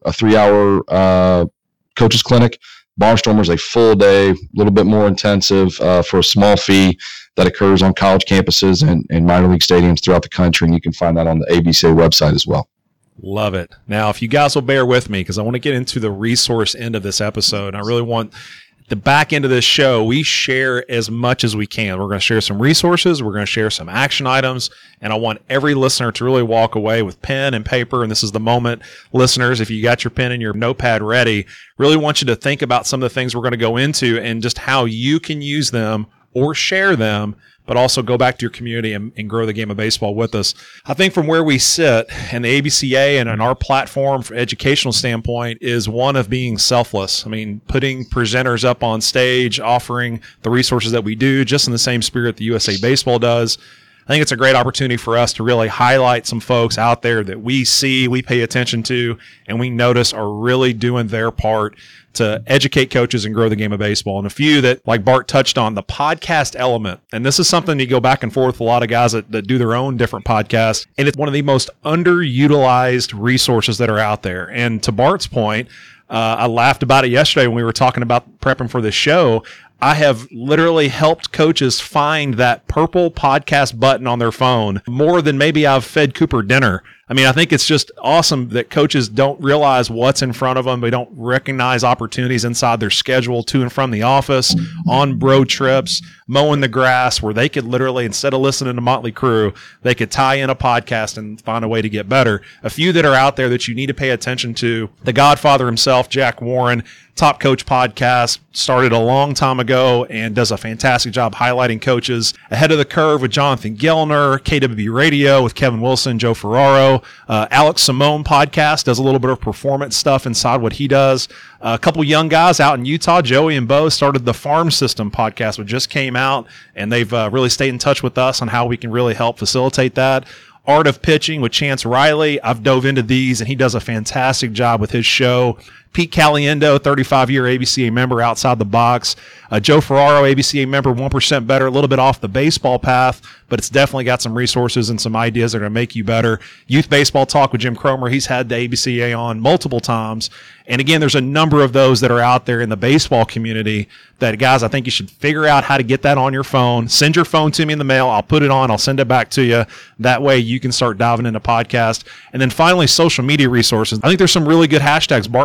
coaches clinic. Barnstormer is a full day, a little bit more intensive for a small fee that occurs on college campuses and minor league stadiums throughout the country, and you can find that on the ABCA website as well. Love it. Now, if you guys will bear with me, because I want to get into the resource end of this episode, and I really want the back end of this show, we share as much as we can. We're going to share some resources. We're going to share some action items. And I want every listener to really walk away with pen and paper. And this is the moment, listeners, if you got your pen and your notepad ready, really want you to think about some of the things we're going to go into and just how you can use them or share them, but also go back to your community and grow the game of baseball with us. I think from where we sit in the ABCA and in our platform from an educational standpoint is one of being selfless. I mean, putting presenters up on stage, offering the resources that we do, just in the same spirit that USA Baseball does. I think it's a great opportunity for us to really highlight some folks out there that we see, we pay attention to, and we notice are really doing their part to educate coaches and grow the game of baseball. And a few that, like Bart touched on, the podcast element. And this is something you go back and forth with a lot of guys that do their own different podcasts. And it's one of the most underutilized resources that are out there. And to Bart's point, I laughed about it yesterday when we were talking about prepping for this show. I have literally helped coaches find that purple podcast button on their phone more than maybe I've fed Cooper dinner. I mean, I think it's just awesome that coaches don't realize what's in front of them. They don't recognize opportunities inside their schedule to and from the office, on road trips, mowing the grass, where they could literally, instead of listening to Motley Crue, they could tie in a podcast and find a way to get better. A few that are out there that you need to pay attention to. The Godfather himself, Jack Warren, Top Coach Podcast, started a long time ago and does a fantastic job highlighting coaches. Ahead of the Curve with Jonathan Gellner, KWB Radio with Kevin Wilson, Joe Ferraro. Alex Simone Podcast does a little bit of performance stuff inside what he does. A couple young guys out in Utah, Joey and Bo, started the Farm System Podcast, which just came out, and they've really stayed in touch with us on how we can really help facilitate that. Art of Pitching with Chance Riley. I've dove into these, and he does a fantastic job with his show. Pete Caliendo, 35-year ABCA member, Outside the Box. Joe Ferraro, ABCA member, 1% Better, a little bit off the baseball path, but it's definitely got some resources and some ideas that are going to make you better. Youth Baseball Talk with Jim Cromer. He's had the ABCA on multiple times. And again, there's a number of those that are out there in the baseball community that, guys, I think you should figure out how to get that on your phone. Send your phone to me in the mail. I'll put it on. I'll send it back to you. That way you can start diving into podcast. And then finally, social media resources. I think there's some really good hashtags. Bart made reference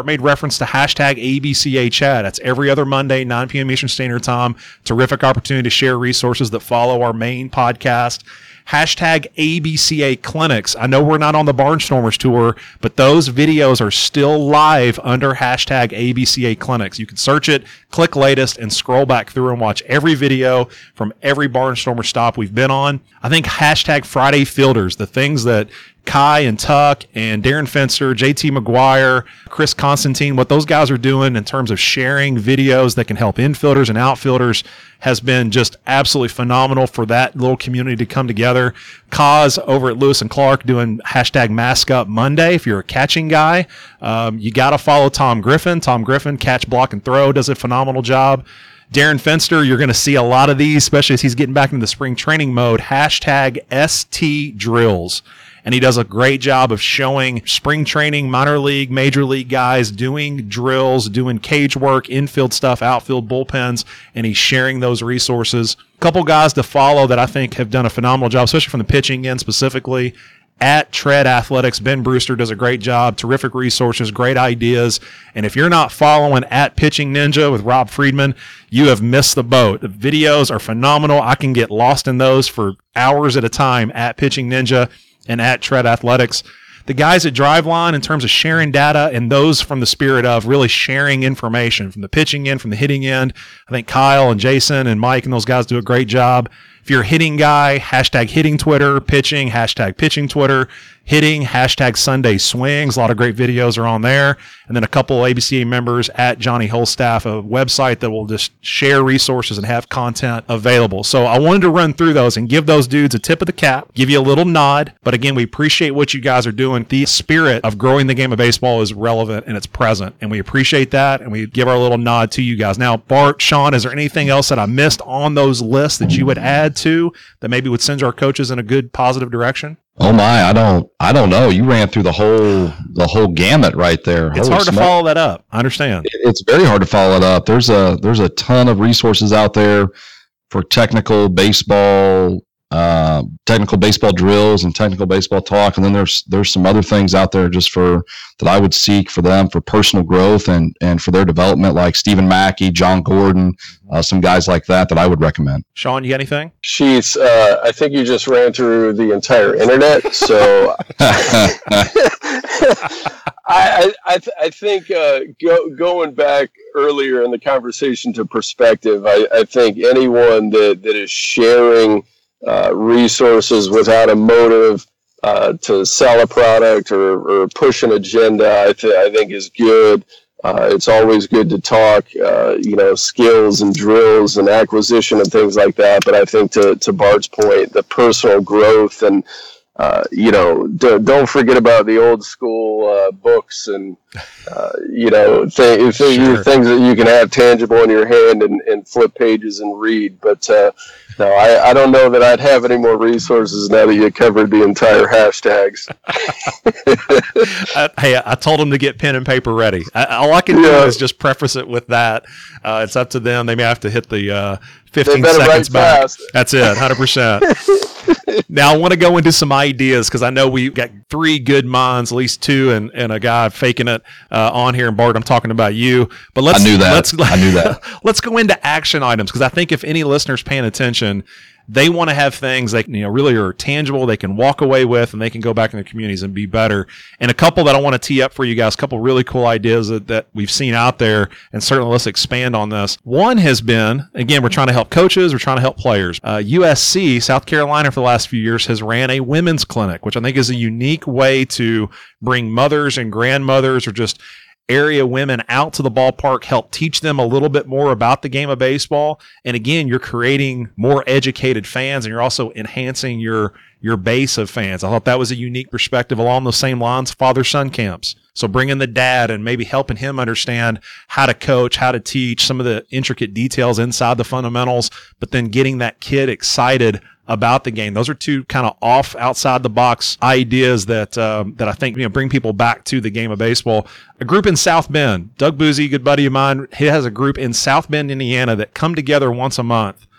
reference to hashtag ABCA chat. That's every other Monday, 9 p.m. Eastern Standard Time. Terrific opportunity to share resources that follow our main podcast. Hashtag ABCA clinics. I know we're not on the Barnstormers tour, but those videos are still live under hashtag ABCA clinics. You can search it, click latest, and scroll back through and watch every video from every Barnstormer stop we've been on. I think hashtag Friday Fielders, the things that Kai and Tuck and Darren Fenster, JT McGuire, Chris Constantine, what those guys are doing in terms of sharing videos that can help infielders and outfielders has been just absolutely phenomenal for that little community to come together. Kaz over at Lewis and Clark doing hashtag Mask Up Monday. If you're a catching guy, you got to follow Tom Griffin. Tom Griffin, catch, block, and throw, does a phenomenal job. Darren Fenster, you're going to see a lot of these, especially as he's getting back into the spring training mode. Hashtag ST Drills. And he does a great job of showing spring training, minor league, major league guys doing drills, doing cage work, infield stuff, outfield bullpens, and he's sharing those resources. A couple guys to follow that I think have done a phenomenal job, especially from the pitching end specifically. At Tread Athletics, Ben Brewster does a great job, terrific resources, great ideas. And if you're not following at Pitching Ninja with Rob Friedman, you have missed the boat. The videos are phenomenal. I can get lost in those for hours at a time at Pitching Ninja and at Tread Athletics. The guys at Driveline in terms of sharing data and those from the spirit of really sharing information from the pitching end, from the hitting end. I think Kyle and Jason and Mike and those guys do a great job. If you're a hitting guy, hashtag hitting Twitter, pitching, hashtag pitching Twitter, hitting, hashtag Sunday Swings. A lot of great videos are on there. And then a couple of ABCA members at Johnny Holstaff, a website that will just share resources and have content available. So I wanted to run through those and give those dudes a tip of the cap, give you a little nod. But again, we appreciate what you guys are doing. The spirit of growing the game of baseball is relevant and it's present. And we appreciate that. And we give our little nod to you guys. Now, Bart, Sean, is there anything else that I missed on those lists that you would add to that maybe would send our coaches in a good, positive direction? Oh my, I don't know. You ran through the whole gamut right there. It's hard to follow that up. I understand. It's very hard to follow it up. There's a ton of resources out there for technical baseball drills and technical baseball talk. And then there's some other things out there just that I would seek for them for personal growth and for their development, like Stephen Mackey, John Gordon, some guys like that I would recommend. Sean, you got anything? Sheets, I think you just ran through the entire internet. So I think going back earlier in the conversation to perspective, I think anyone that is sharing resources without a motive to sell a product or push an agenda, I think is good. It's always good to talk, skills and drills and acquisition and things like that. But I think to Bart's point, the personal growth and, don't forget about the old school books and, things that you can have tangible in your hand and flip pages and read. But no, I don't know that I'd have any more resources now that you covered the entire hashtags. I told them to get pen and paper ready. All I can do is just preface it with that. It's up to them. They may have to hit the 15 seconds back. Fast. That's it, 100%. Now I want to go into some ideas because I know we've got three good minds, at least two, and a guy faking it on here. And Bart, I'm talking about you. But I knew that. Let's go into action items because I think if any listeners paying attention, they want to have things that really are tangible, they can walk away with, and they can go back in their communities and be better. And a couple that I want to tee up for you guys, a couple really cool ideas that we've seen out there, and certainly let's expand on this. One has been, again, we're trying to help coaches, we're trying to help players. USC, South Carolina, for the last few years has ran a women's clinic, which I think is a unique way to bring mothers and grandmothers or just area women out to the ballpark, help teach them a little bit more about the game of baseball. And again, you're creating more educated fans and you're also enhancing your base of fans. I thought that was a unique perspective along those same lines, father-son camps. So bringing the dad and maybe helping him understand how to coach, how to teach, some of the intricate details inside the fundamentals, but then getting that kid excited about the game. Those are two kind of outside the box ideas that I think bring people back to the game of baseball. A group in South Bend, Doug Boozy, good buddy of mine, he has a group in South Bend, Indiana that come together once a month.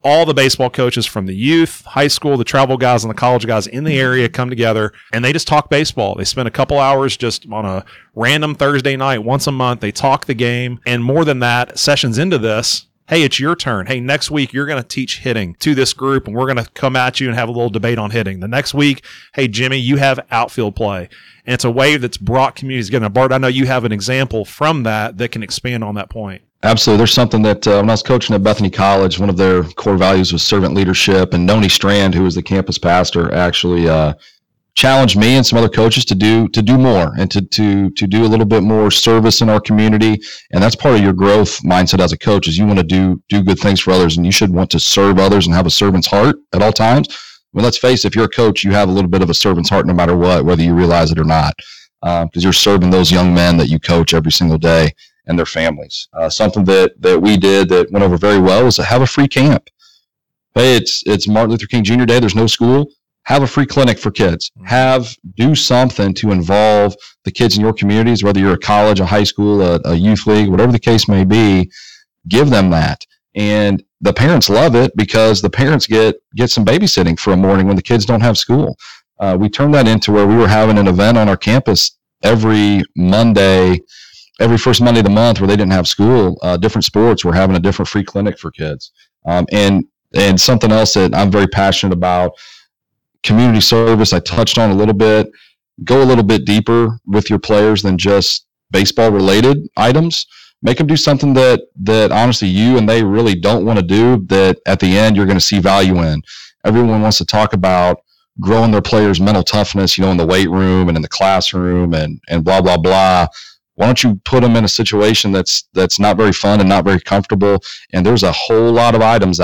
all the baseball coaches from the youth, high school, the travel guys, and the college guys in the area come together, and they just talk baseball. They spend a couple hours just on a random Thursday night once a month. They talk the game, and more than that, sessions into this, hey, it's your turn. Hey, next week you're going to teach hitting to this group, and we're going to come at you and have a little debate on hitting. The next week, hey, Jimmy, you have outfield play. And it's a way that's brought communities together. Now, Bart, I know you have an example from that can expand on that point. Absolutely. There's something that when I was coaching at Bethany College, one of their core values was servant leadership. And Noni Strand, who was the campus pastor, actually challenged me and some other coaches to do more and to do a little bit more service in our community. And that's part of your growth mindset as a coach, is you want to do good things for others, and you should want to serve others and have a servant's heart at all times. I mean, let's face it, if you're a coach, you have a little bit of a servant's heart no matter what, whether you realize it or not, because you're serving those young men that you coach every single day and their families. Something that we did that went over very well was to have a free camp. Hey, it's Martin Luther King Jr. Day. There's no school. Have a free clinic for kids. Do something to involve the kids in your communities, whether you're a college, a high school, a youth league, whatever the case may be. Give them that. And the parents love it because the parents get some babysitting for a morning when the kids don't have school. We turned that into where we were having an event on our campus every first Monday of the month where they didn't have school. Different sports, we're having a different free clinic for kids. And something else that I'm very passionate about, community service, I touched on a little bit. Go a little bit deeper with your players than just baseball related items. Make them do something that honestly you and they really don't want to do, that at the end you're going to see value in. Everyone wants to talk about growing their players' mental toughness, in the weight room and in the classroom and blah, blah, blah. Why don't you put them in a situation that's not very fun and not very comfortable? And there's a whole lot of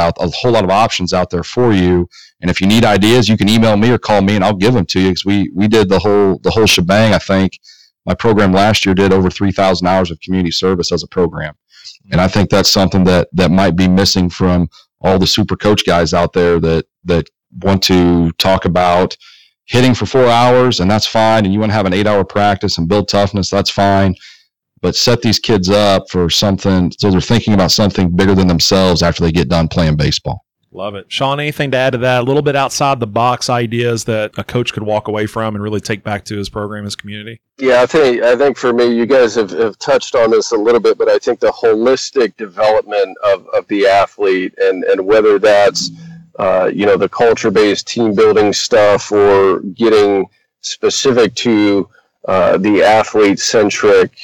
options out there for you. And if you need ideas, you can email me or call me and I'll give them to you, because we did the whole shebang. I think my program last year did over 3,000 hours of community service as a program. And I think that's something that might be missing from all the super coach guys out there that want to talk about hitting for 4 hours, and that's fine. And you want to have an 8-hour practice and build toughness, that's fine. But set these kids up for something so they're thinking about something bigger than themselves after they get done playing baseball. Love it. Sean, anything to add to that? A little bit outside the box ideas that a coach could walk away from and really take back to his program, his community? Yeah, I think for me, you guys have touched on this a little bit, but I think the holistic development of the athlete, and whether that's the culture-based team building stuff or getting specific to the athlete-centric,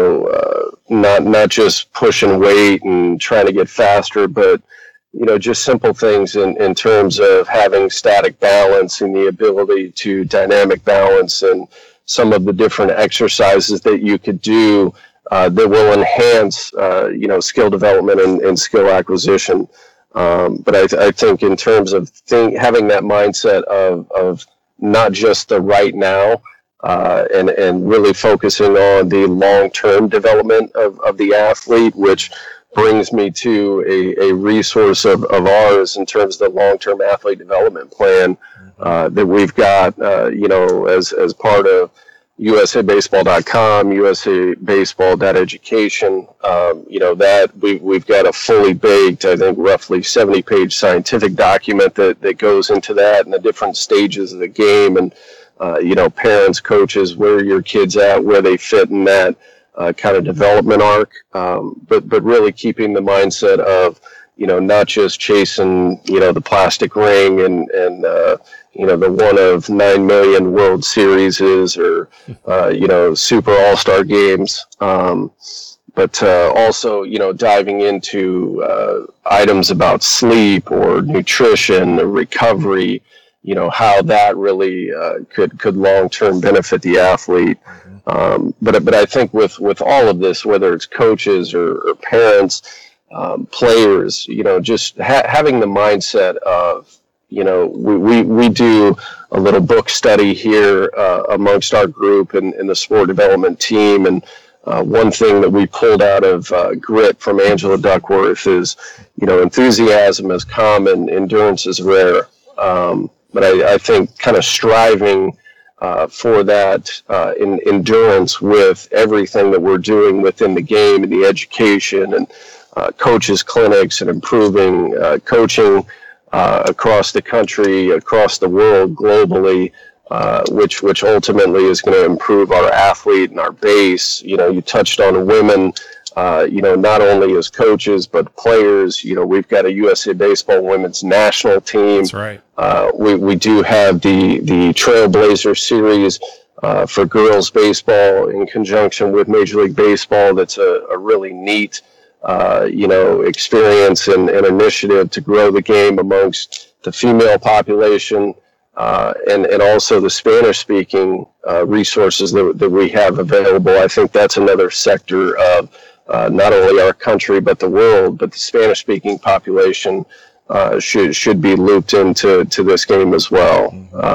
not just pushing weight and trying to get faster, but just simple things in terms of having static balance and the ability to dynamic balance, and some of the different exercises that you could do that will enhance, skill development and skill acquisition. But I think in terms of having that mindset of not just the right now, and really focusing on the long-term development of the athlete, which brings me to a resource of ours in terms of the long-term athlete development plan that we've got, as part of USABaseball.com, USABaseball.education. That we've got a fully baked, I think, roughly 70-page scientific document that goes into that and the different stages of the game, and parents, coaches, where your kids at, where they fit in that kind of development arc, but really keeping the mindset of, not just chasing, the plastic ring and the one of 9 million World Series or, super all-star games, but also, diving into items about sleep or nutrition or recovery, how that really could long-term benefit the athlete. But I think with all of this, whether it's coaches or parents, players, just having the mindset of, we do a little book study here amongst our group and the sport development team. And one thing that we pulled out of Grit from Angela Duckworth is, enthusiasm is common, endurance is rare. But I think kind of striving for that endurance with everything that we're doing within the game and the education and coaches clinics and improving coaching across the country, across the world, globally, which ultimately is going to improve our athlete and our base. You touched on women, not only as coaches, but players. We've got a USA Baseball women's national team. That's right. We do have the Trailblazer Series for girls baseball in conjunction with Major League Baseball. That's a really neat experience and initiative to grow the game amongst the female population, and also the Spanish-speaking resources that we have available. I think that's another sector of not only our country but the world, but the Spanish-speaking population should be looped into this game as well.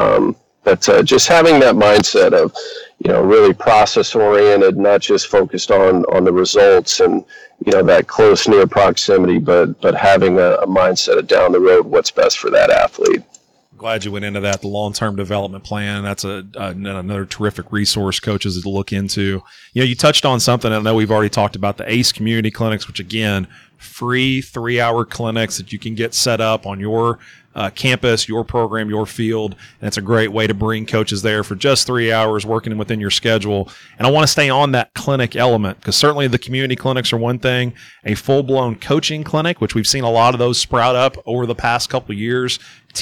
But just having that mindset of, really process-oriented, not just focused on the results and, that close, near proximity, but having a mindset of down the road, what's best for that athlete. Glad you went into that, the long-term development plan. That's another terrific resource, coaches, to look into. You touched on something. I know we've already talked about the ACE community clinics, which, again, free 3-hour clinics that you can get set up on your campus, your program, your field. And it's a great way to bring coaches there for just 3 hours working within your schedule. And I want to stay on that clinic element, because certainly the community clinics are one thing. A full-blown coaching clinic, which we've seen a lot of those sprout up over the past couple of years.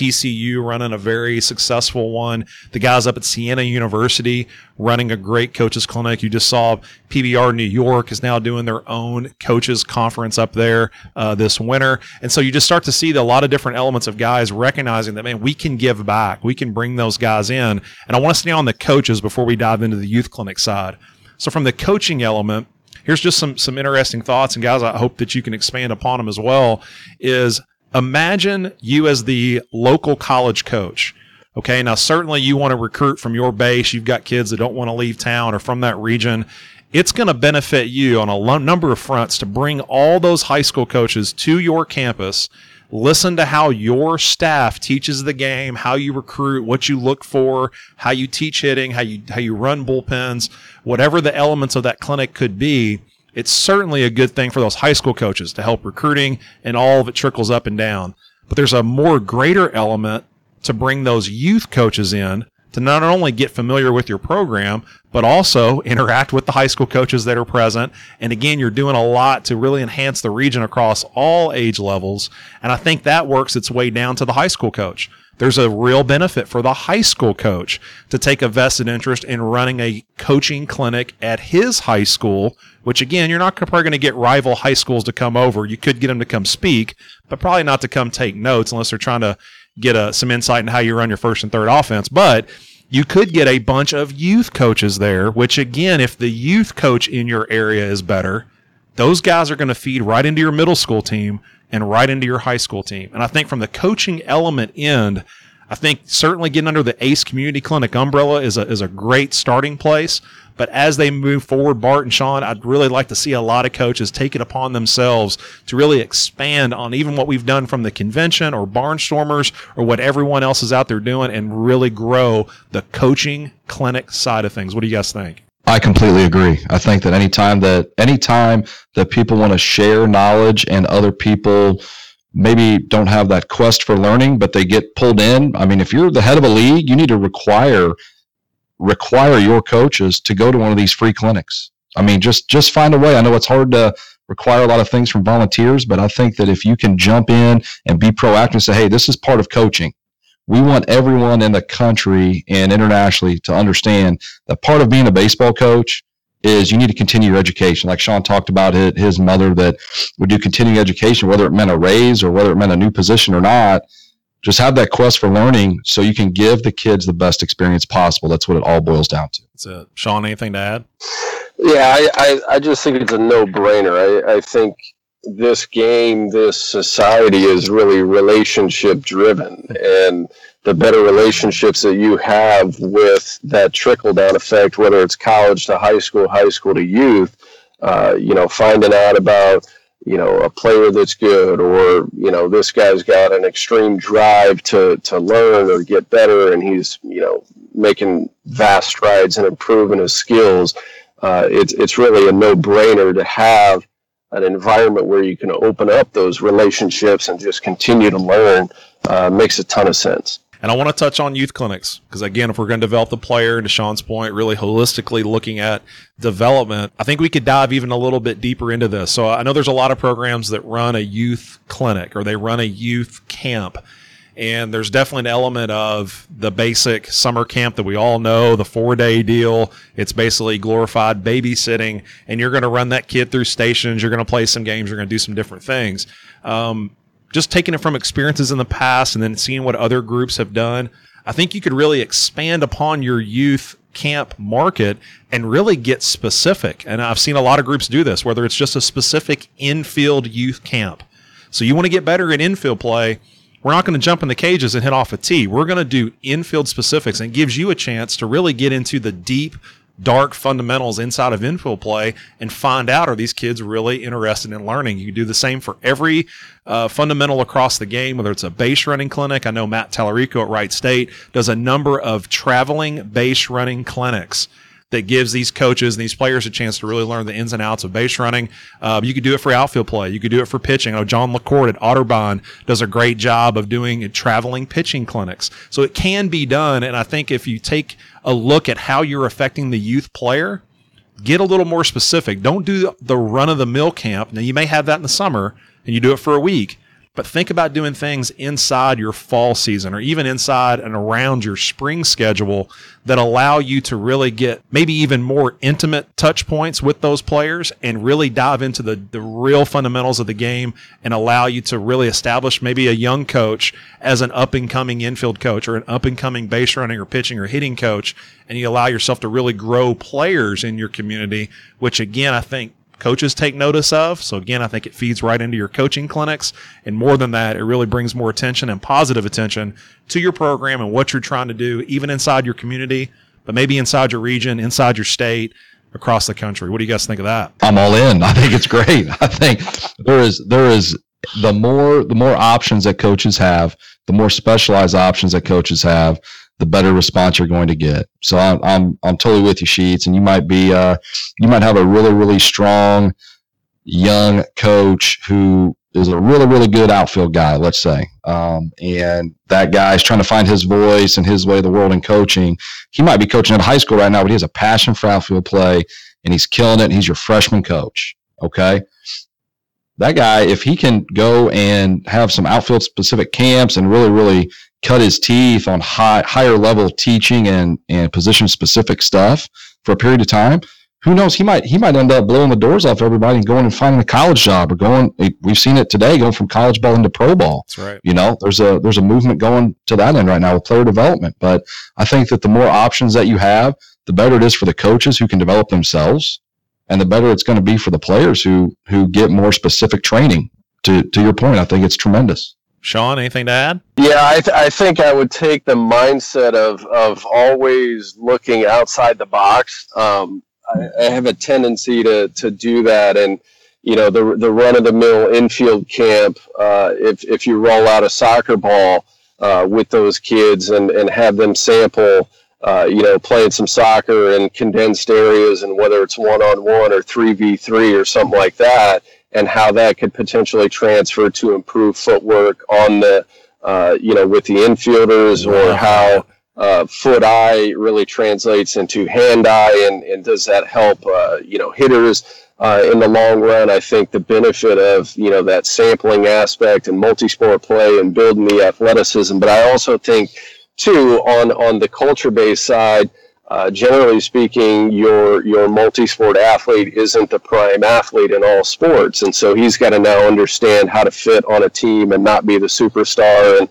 TCU running a very successful one. The guys up at Siena University running a great coaches clinic. You just saw PBR New York is now doing their own coaches conference up there this winter. And so you just start to see a lot of different elements of guys recognizing that, man, we can give back. We can bring those guys in. And I want to stay on the coaches before we dive into the youth clinic side. So from the coaching element, here's just some interesting thoughts. And guys, I hope that you can expand upon them as well, is imagine you as the local college coach. Okay, now certainly you want to recruit from your base. You've got kids that don't want to leave town or from that region. It's going to benefit you on a number of fronts to bring all those high school coaches to your campus, listen to how your staff teaches the game, how you recruit, what you look for, how you teach hitting, how you run bullpens, whatever the elements of that clinic could be. It's certainly a good thing for those high school coaches to help recruiting, and all of it trickles up and down. But there's a more greater element to bring those youth coaches in to not only get familiar with your program, but also interact with the high school coaches that are present. And again, you're doing a lot to really enhance the region across all age levels. And I think that works its way down to the high school coach. There's a real benefit for the high school coach to take a vested interest in running a coaching clinic at his high school, which, again, you're not probably going to get rival high schools to come over. You could get them to come speak, but probably not to come take notes unless they're trying to get some insight into how you run your first and third offense. But you could get a bunch of youth coaches there, which, again, if the youth coach in your area is better, those guys are going to feed right into your middle school team and right into your high school team. And I think from the coaching element end, I think certainly getting under the ACE Community Clinic umbrella is a great starting place. But as they move forward, Bart and Sean, I'd really like to see a lot of coaches take it upon themselves to really expand on even what we've done from the convention or Barnstormers or what everyone else is out there doing, and really grow the coaching clinic side of things. What do you guys think? I completely agree. I think that anytime that people want to share knowledge and other people maybe don't have that quest for learning, but they get pulled in. I mean, if you're the head of a league, you need to require your coaches to go to one of these free clinics. I mean, just find a way. I know it's hard to require a lot of things from volunteers, but I think that if you can jump in and be proactive and say, hey, this is part of coaching. We want everyone in the country and internationally to understand that part of being a baseball coach is you need to continue your education. Like Sean talked about his mother that would do continuing education, whether it meant a raise or whether it meant a new position or not. Just have that quest for learning so you can give the kids the best experience possible. That's what it all boils down to. That's it. Sean, anything to add? Yeah, I just think it's a no-brainer. I think this game, this society is really relationship driven, and the better relationships that you have with that trickle down effect, whether it's college to high school to youth, finding out about, a player that's good, or, this guy's got an extreme drive to learn or get better, and he's, making vast strides and improving his skills. It's really a no-brainer to have an environment where you can open up those relationships and just continue to learn makes a ton of sense. And I want to touch on youth clinics because, again, if we're going to develop the player, and to Sean's point, really holistically looking at development, I think we could dive even a little bit deeper into this. So I know there's a lot of programs that run a youth clinic or they run a youth camp. And there's definitely an element of the basic summer camp that we all know, the 4-day deal. It's basically glorified babysitting, and you're going to run that kid through stations. You're going to play some games. You're going to do some different things. Just taking it from experiences in the past and then seeing what other groups have done, I think you could really expand upon your youth camp market and really get specific. And I've seen a lot of groups do this, whether it's just a specific infield youth camp. So you want to get better at infield play. We're not going to jump in the cages and hit off a tee. We're going to do infield specifics, and it gives you a chance to really get into the deep, dark fundamentals inside of infield play and find out, are these kids really interested in learning? You can do the same for every fundamental across the game, whether it's a base running clinic. I know Matt Tallarico at Wright State does a number of traveling base running clinics that gives these coaches and these players a chance to really learn the ins and outs of base running. You could do it for outfield play. You could do it for pitching. I know John LaCourte at Otterbein does a great job of doing traveling pitching clinics. So it can be done, and I think if you take a look at how you're affecting the youth player, get a little more specific. Don't do the run-of-the-mill camp. Now, you may have that in the summer, and you do it for a week, but think about doing things inside your fall season or even inside and around your spring schedule that allow you to really get maybe even more intimate touch points with those players and really dive into the real fundamentals of the game and allow you to really establish maybe a young coach as an up-and-coming infield coach or an up-and-coming base running or pitching or hitting coach, and you allow yourself to really grow players in your community, which, again, I think coaches take notice of. So again, I think it feeds right into your coaching clinics. And more than that, it really brings more attention and positive attention to your program and what you're trying to do, even inside your community, but maybe inside your region, inside your state, across the country. What do you guys think of that? I'm all in. I think it's great. I think there is the more options that coaches have, the more specialized options that coaches have, the better response you're going to get. So I'm totally with you, Sheets. And you might have a really, really strong young coach who is a really, really good outfield guy, let's say. And that guy's trying to find his voice and his way of the world in coaching. He might be coaching at high school right now, but he has a passion for outfield play and he's killing it. And he's your freshman coach. Okay. That guy, if he can go and have some outfield specific camps and really, really cut his teeth on higher level teaching and position specific stuff for a period of time, who knows, he might end up blowing the doors off everybody and going and finding a college job or we've seen it today, going from college ball into pro ball. That's right. You know, there's a movement going to that end right now with player development. But I think that the more options that you have, the better it is for the coaches who can develop themselves, and the better it's going to be for the players who get more specific training. To your point, I think it's tremendous. Sean, anything to add? Yeah, I think I would take the mindset of always looking outside the box. I have a tendency to do that, and you know, the run-of-the-mill infield camp. If you roll out a soccer ball with those kids and have them sample, playing some soccer in condensed areas, and whether it's 1-on-1 or 3v3 or something like that, and how that could potentially transfer to improve footwork on the, with the infielders, or how foot-eye really translates into hand-eye, and does that help, hitters in the long run. I think the benefit of, that sampling aspect and multi-sport play and building the athleticism, but I also think, too, on the culture-based side, generally speaking, your multi-sport athlete isn't the prime athlete in all sports, and so he's got to now understand how to fit on a team and not be the superstar,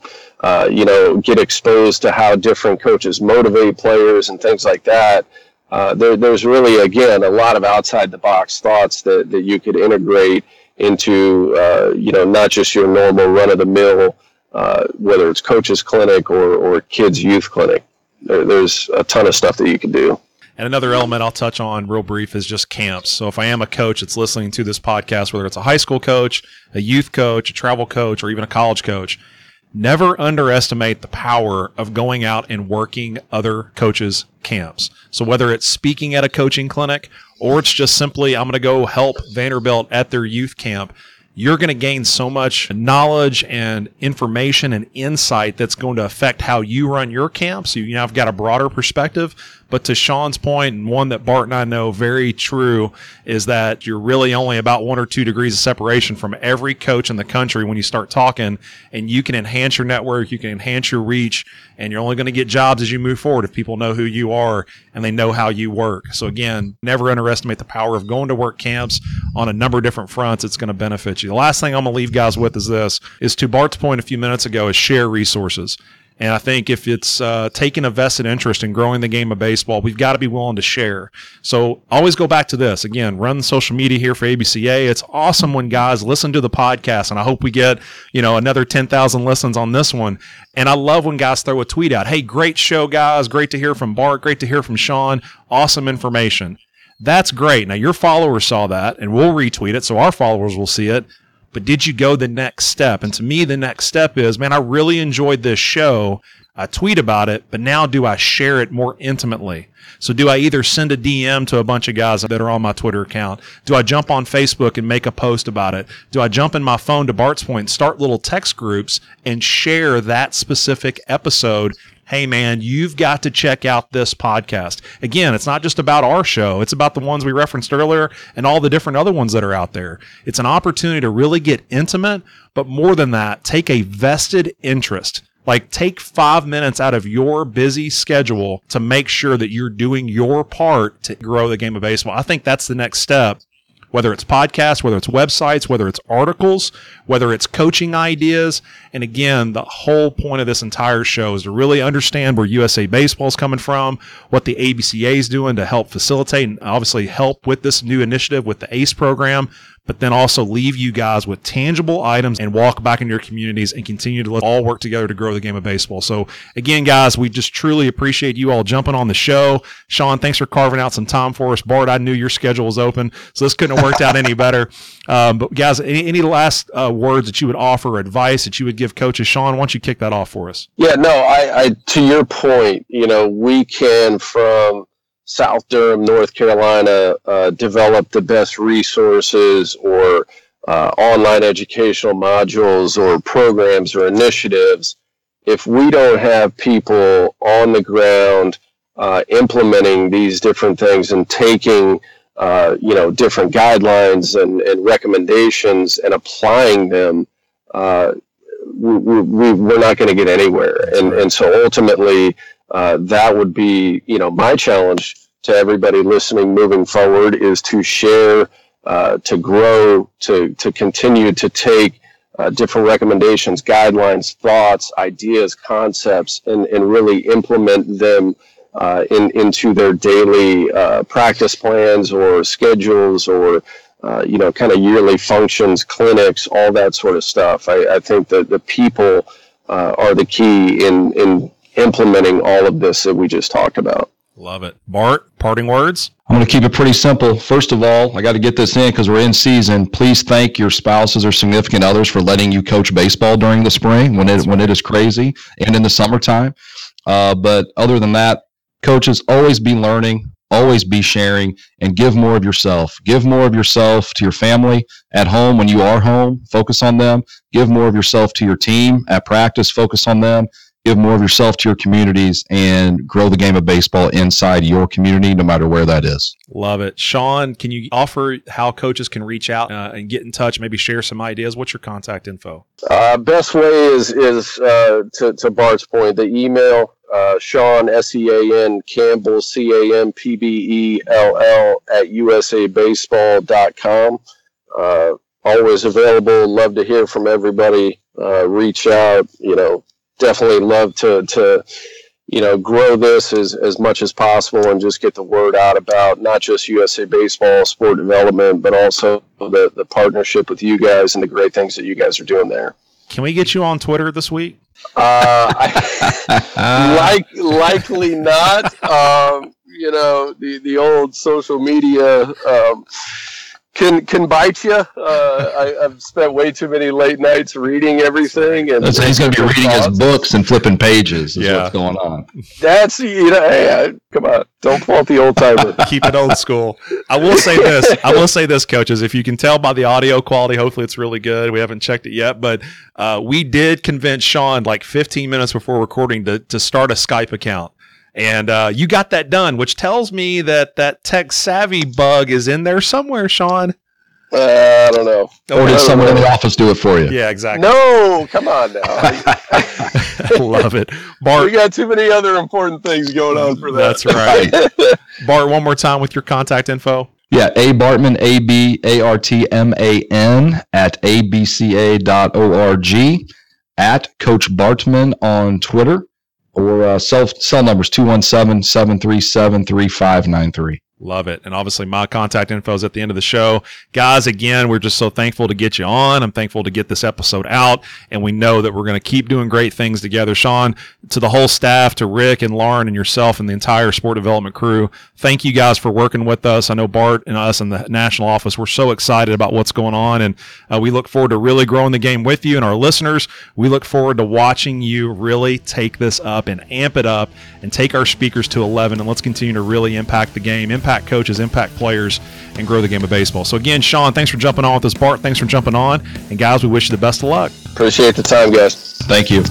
and get exposed to how different coaches motivate players and things like that. There's really, again, a lot of outside-the-box thoughts that you could integrate into, not just your normal run-of-the-mill, whether it's coach's clinic or kids' youth clinic. There's a ton of stuff that you can do. And another element I'll touch on real brief is just camps. So if I am a coach that's listening to this podcast, whether it's a high school coach, a youth coach, a travel coach, or even a college coach, Never underestimate the power of going out and working other coaches' camps. So whether it's speaking at a coaching clinic or it's just simply, I'm going to go help Vanderbilt at their youth camp, you're going to gain so much knowledge and information and insight that's going to affect how you run your camp. So, I've got a broader perspective. But to Sean's point, and one that Bart and I know very true, is that you're really only about 1 or 2 degrees of separation from every coach in the country when you start talking, and you can enhance your network, you can enhance your reach, and you're only going to get jobs as you move forward if people know who you are and they know how you work. So again, never underestimate the power of going to work camps on a number of different fronts. It's going to benefit you. The last thing I'm going to leave guys with is to Bart's point a few minutes ago, is share resources. And I think if it's taking a vested interest in growing the game of baseball, we've got to be willing to share. So always go back to this. Again, run social media here for ABCA. It's awesome when guys listen to the podcast, and I hope we get, another 10,000 listens on this one. And I love when guys throw a tweet out, hey, great show, guys. Great to hear from Bart. Great to hear from Sean. Awesome information. That's great. Now, your followers saw that, and we'll retweet it, so our followers will see it. But did you go the next step? And to me, the next step is, man, I really enjoyed this show. I tweet about it, but now do I share it more intimately? So do I either send a DM to a bunch of guys that are on my Twitter account? Do I jump on Facebook and make a post about it? Do I jump in my phone, to Bart's point, start little text groups and share that specific episode? Hey, man, you've got to check out this podcast. Again, it's not just about our show. It's about the ones we referenced earlier and all the different other ones that are out there. It's an opportunity to really get intimate, but more than that, take a vested interest. Like, take 5 minutes out of your busy schedule to make sure that you're doing your part to grow the game of baseball. I think that's the next step. Whether it's podcasts, whether it's websites, whether it's articles, whether it's coaching ideas. And again, the whole point of this entire show is to really understand where USA Baseball is coming from, what the ABCA is doing to help facilitate and obviously help with this new initiative with the ACE program, but then also leave you guys with tangible items and walk back in your communities and continue to all work together to grow the game of baseball. So again, guys, we just truly appreciate you all jumping on the show. Sean, thanks for carving out some time for us. Bart, I knew your schedule was open, so this couldn't have worked out any better. But guys, any last words that you would offer, or advice that you would give coaches? Sean, why don't you kick that off for us? Yeah, no, I to your point, we can, from South Durham, North Carolina, develop the best resources or online educational modules or programs or initiatives. If we don't have people on the ground implementing these different things and taking different guidelines and recommendations and applying them, we're not going to get anywhere. And so ultimately, that would be, my challenge to everybody listening moving forward, is to share, to grow, to continue to take different recommendations, guidelines, thoughts, ideas, concepts, and really implement them into their daily practice plans or schedules or kind of yearly functions, clinics, all that sort of stuff. I think that the people are the key in implementing all of this that we just talked about. Love it. Bart, parting words? I'm going to keep it pretty simple. First of all, I got to get this in because we're in season. Please thank your spouses or significant others for letting you coach baseball during the spring when it is crazy, and in the summertime. But other than that, coaches, always be learning, always be sharing, and give more of yourself. Give more of yourself to your family at home when you are home. Focus on them. Give more of yourself to your team at practice. Focus on them. Give more of yourself to your communities and grow the game of baseball inside your community, no matter where that is. Love it. Sean, can you offer how coaches can reach out and get in touch, maybe share some ideas? What's your contact info? Best way is to Bart's point, the email, Sean, SEAN, Campbell, CAMPBELL @usabaseball.com. Always available. Love to hear from everybody. Reach out, definitely love to grow this as much as possible and just get the word out about not just USA Baseball, sport development, but also the partnership with you guys and the great things that you guys are doing there. Can we get you on Twitter this week? Likely not. The old social media can bite you. I've spent way too many late nights reading everything, and he's going to be reading his books and flipping pages. Is what's going on. That's hey, come on, don't fault the old timer. Keep it old school. I will say this, coaches. If you can tell by the audio quality, hopefully it's really good. We haven't checked it yet, but we did convince Sean like 15 minutes before recording to start a Skype account. And you got that done, which tells me that tech savvy bug is in there somewhere, Sean. I don't know. Or did someone in the office do it for you? Yeah, exactly. No, come on now. Love it. Bart, we got too many other important things going on for that. That's right. Bart, one more time with your contact info. Yeah, A. Bartman, ABARTMAN at abca.org, at Coach Bartman on Twitter. Or cell numbers 217-737-3593. Love it. And obviously my contact info is at the end of the show. Guys, again, we're just so thankful to get you on. I'm thankful to get this episode out, and we know that we're going to keep doing great things together. Sean, to the whole staff, to Rick and Lauren and yourself and the entire sport development crew, thank you guys for working with us. I know Bart and us in the national office, we're so excited about what's going on, and we look forward to really growing the game with you and our listeners. We look forward to watching you really take this up and amp it up and take our speakers to 11, and let's continue to really impact the game, impact coaches, impact players, and grow the game of baseball. So again, Sean, thanks for jumping on with us. Bart, thanks for jumping on. And guys, we wish you the best of luck. Appreciate the time, guys. Thank you.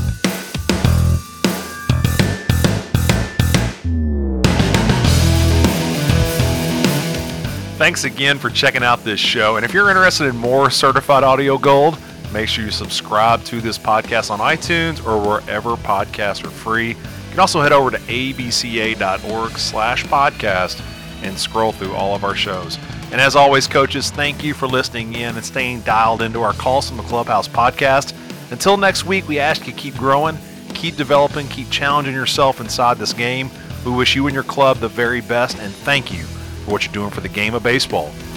Thanks again for checking out this show. And if you're interested in more Certified Audio Gold, make sure you subscribe to this podcast on iTunes or wherever podcasts are free. You can also head over to abca.org/podcast and scroll through all of our shows. And as always, coaches, thank you for listening in and staying dialed into our Calls from the Clubhouse podcast. Until next week, we ask you to keep growing, keep developing, keep challenging yourself inside this game. We wish you and your club the very best, and thank you for what you're doing for the game of baseball.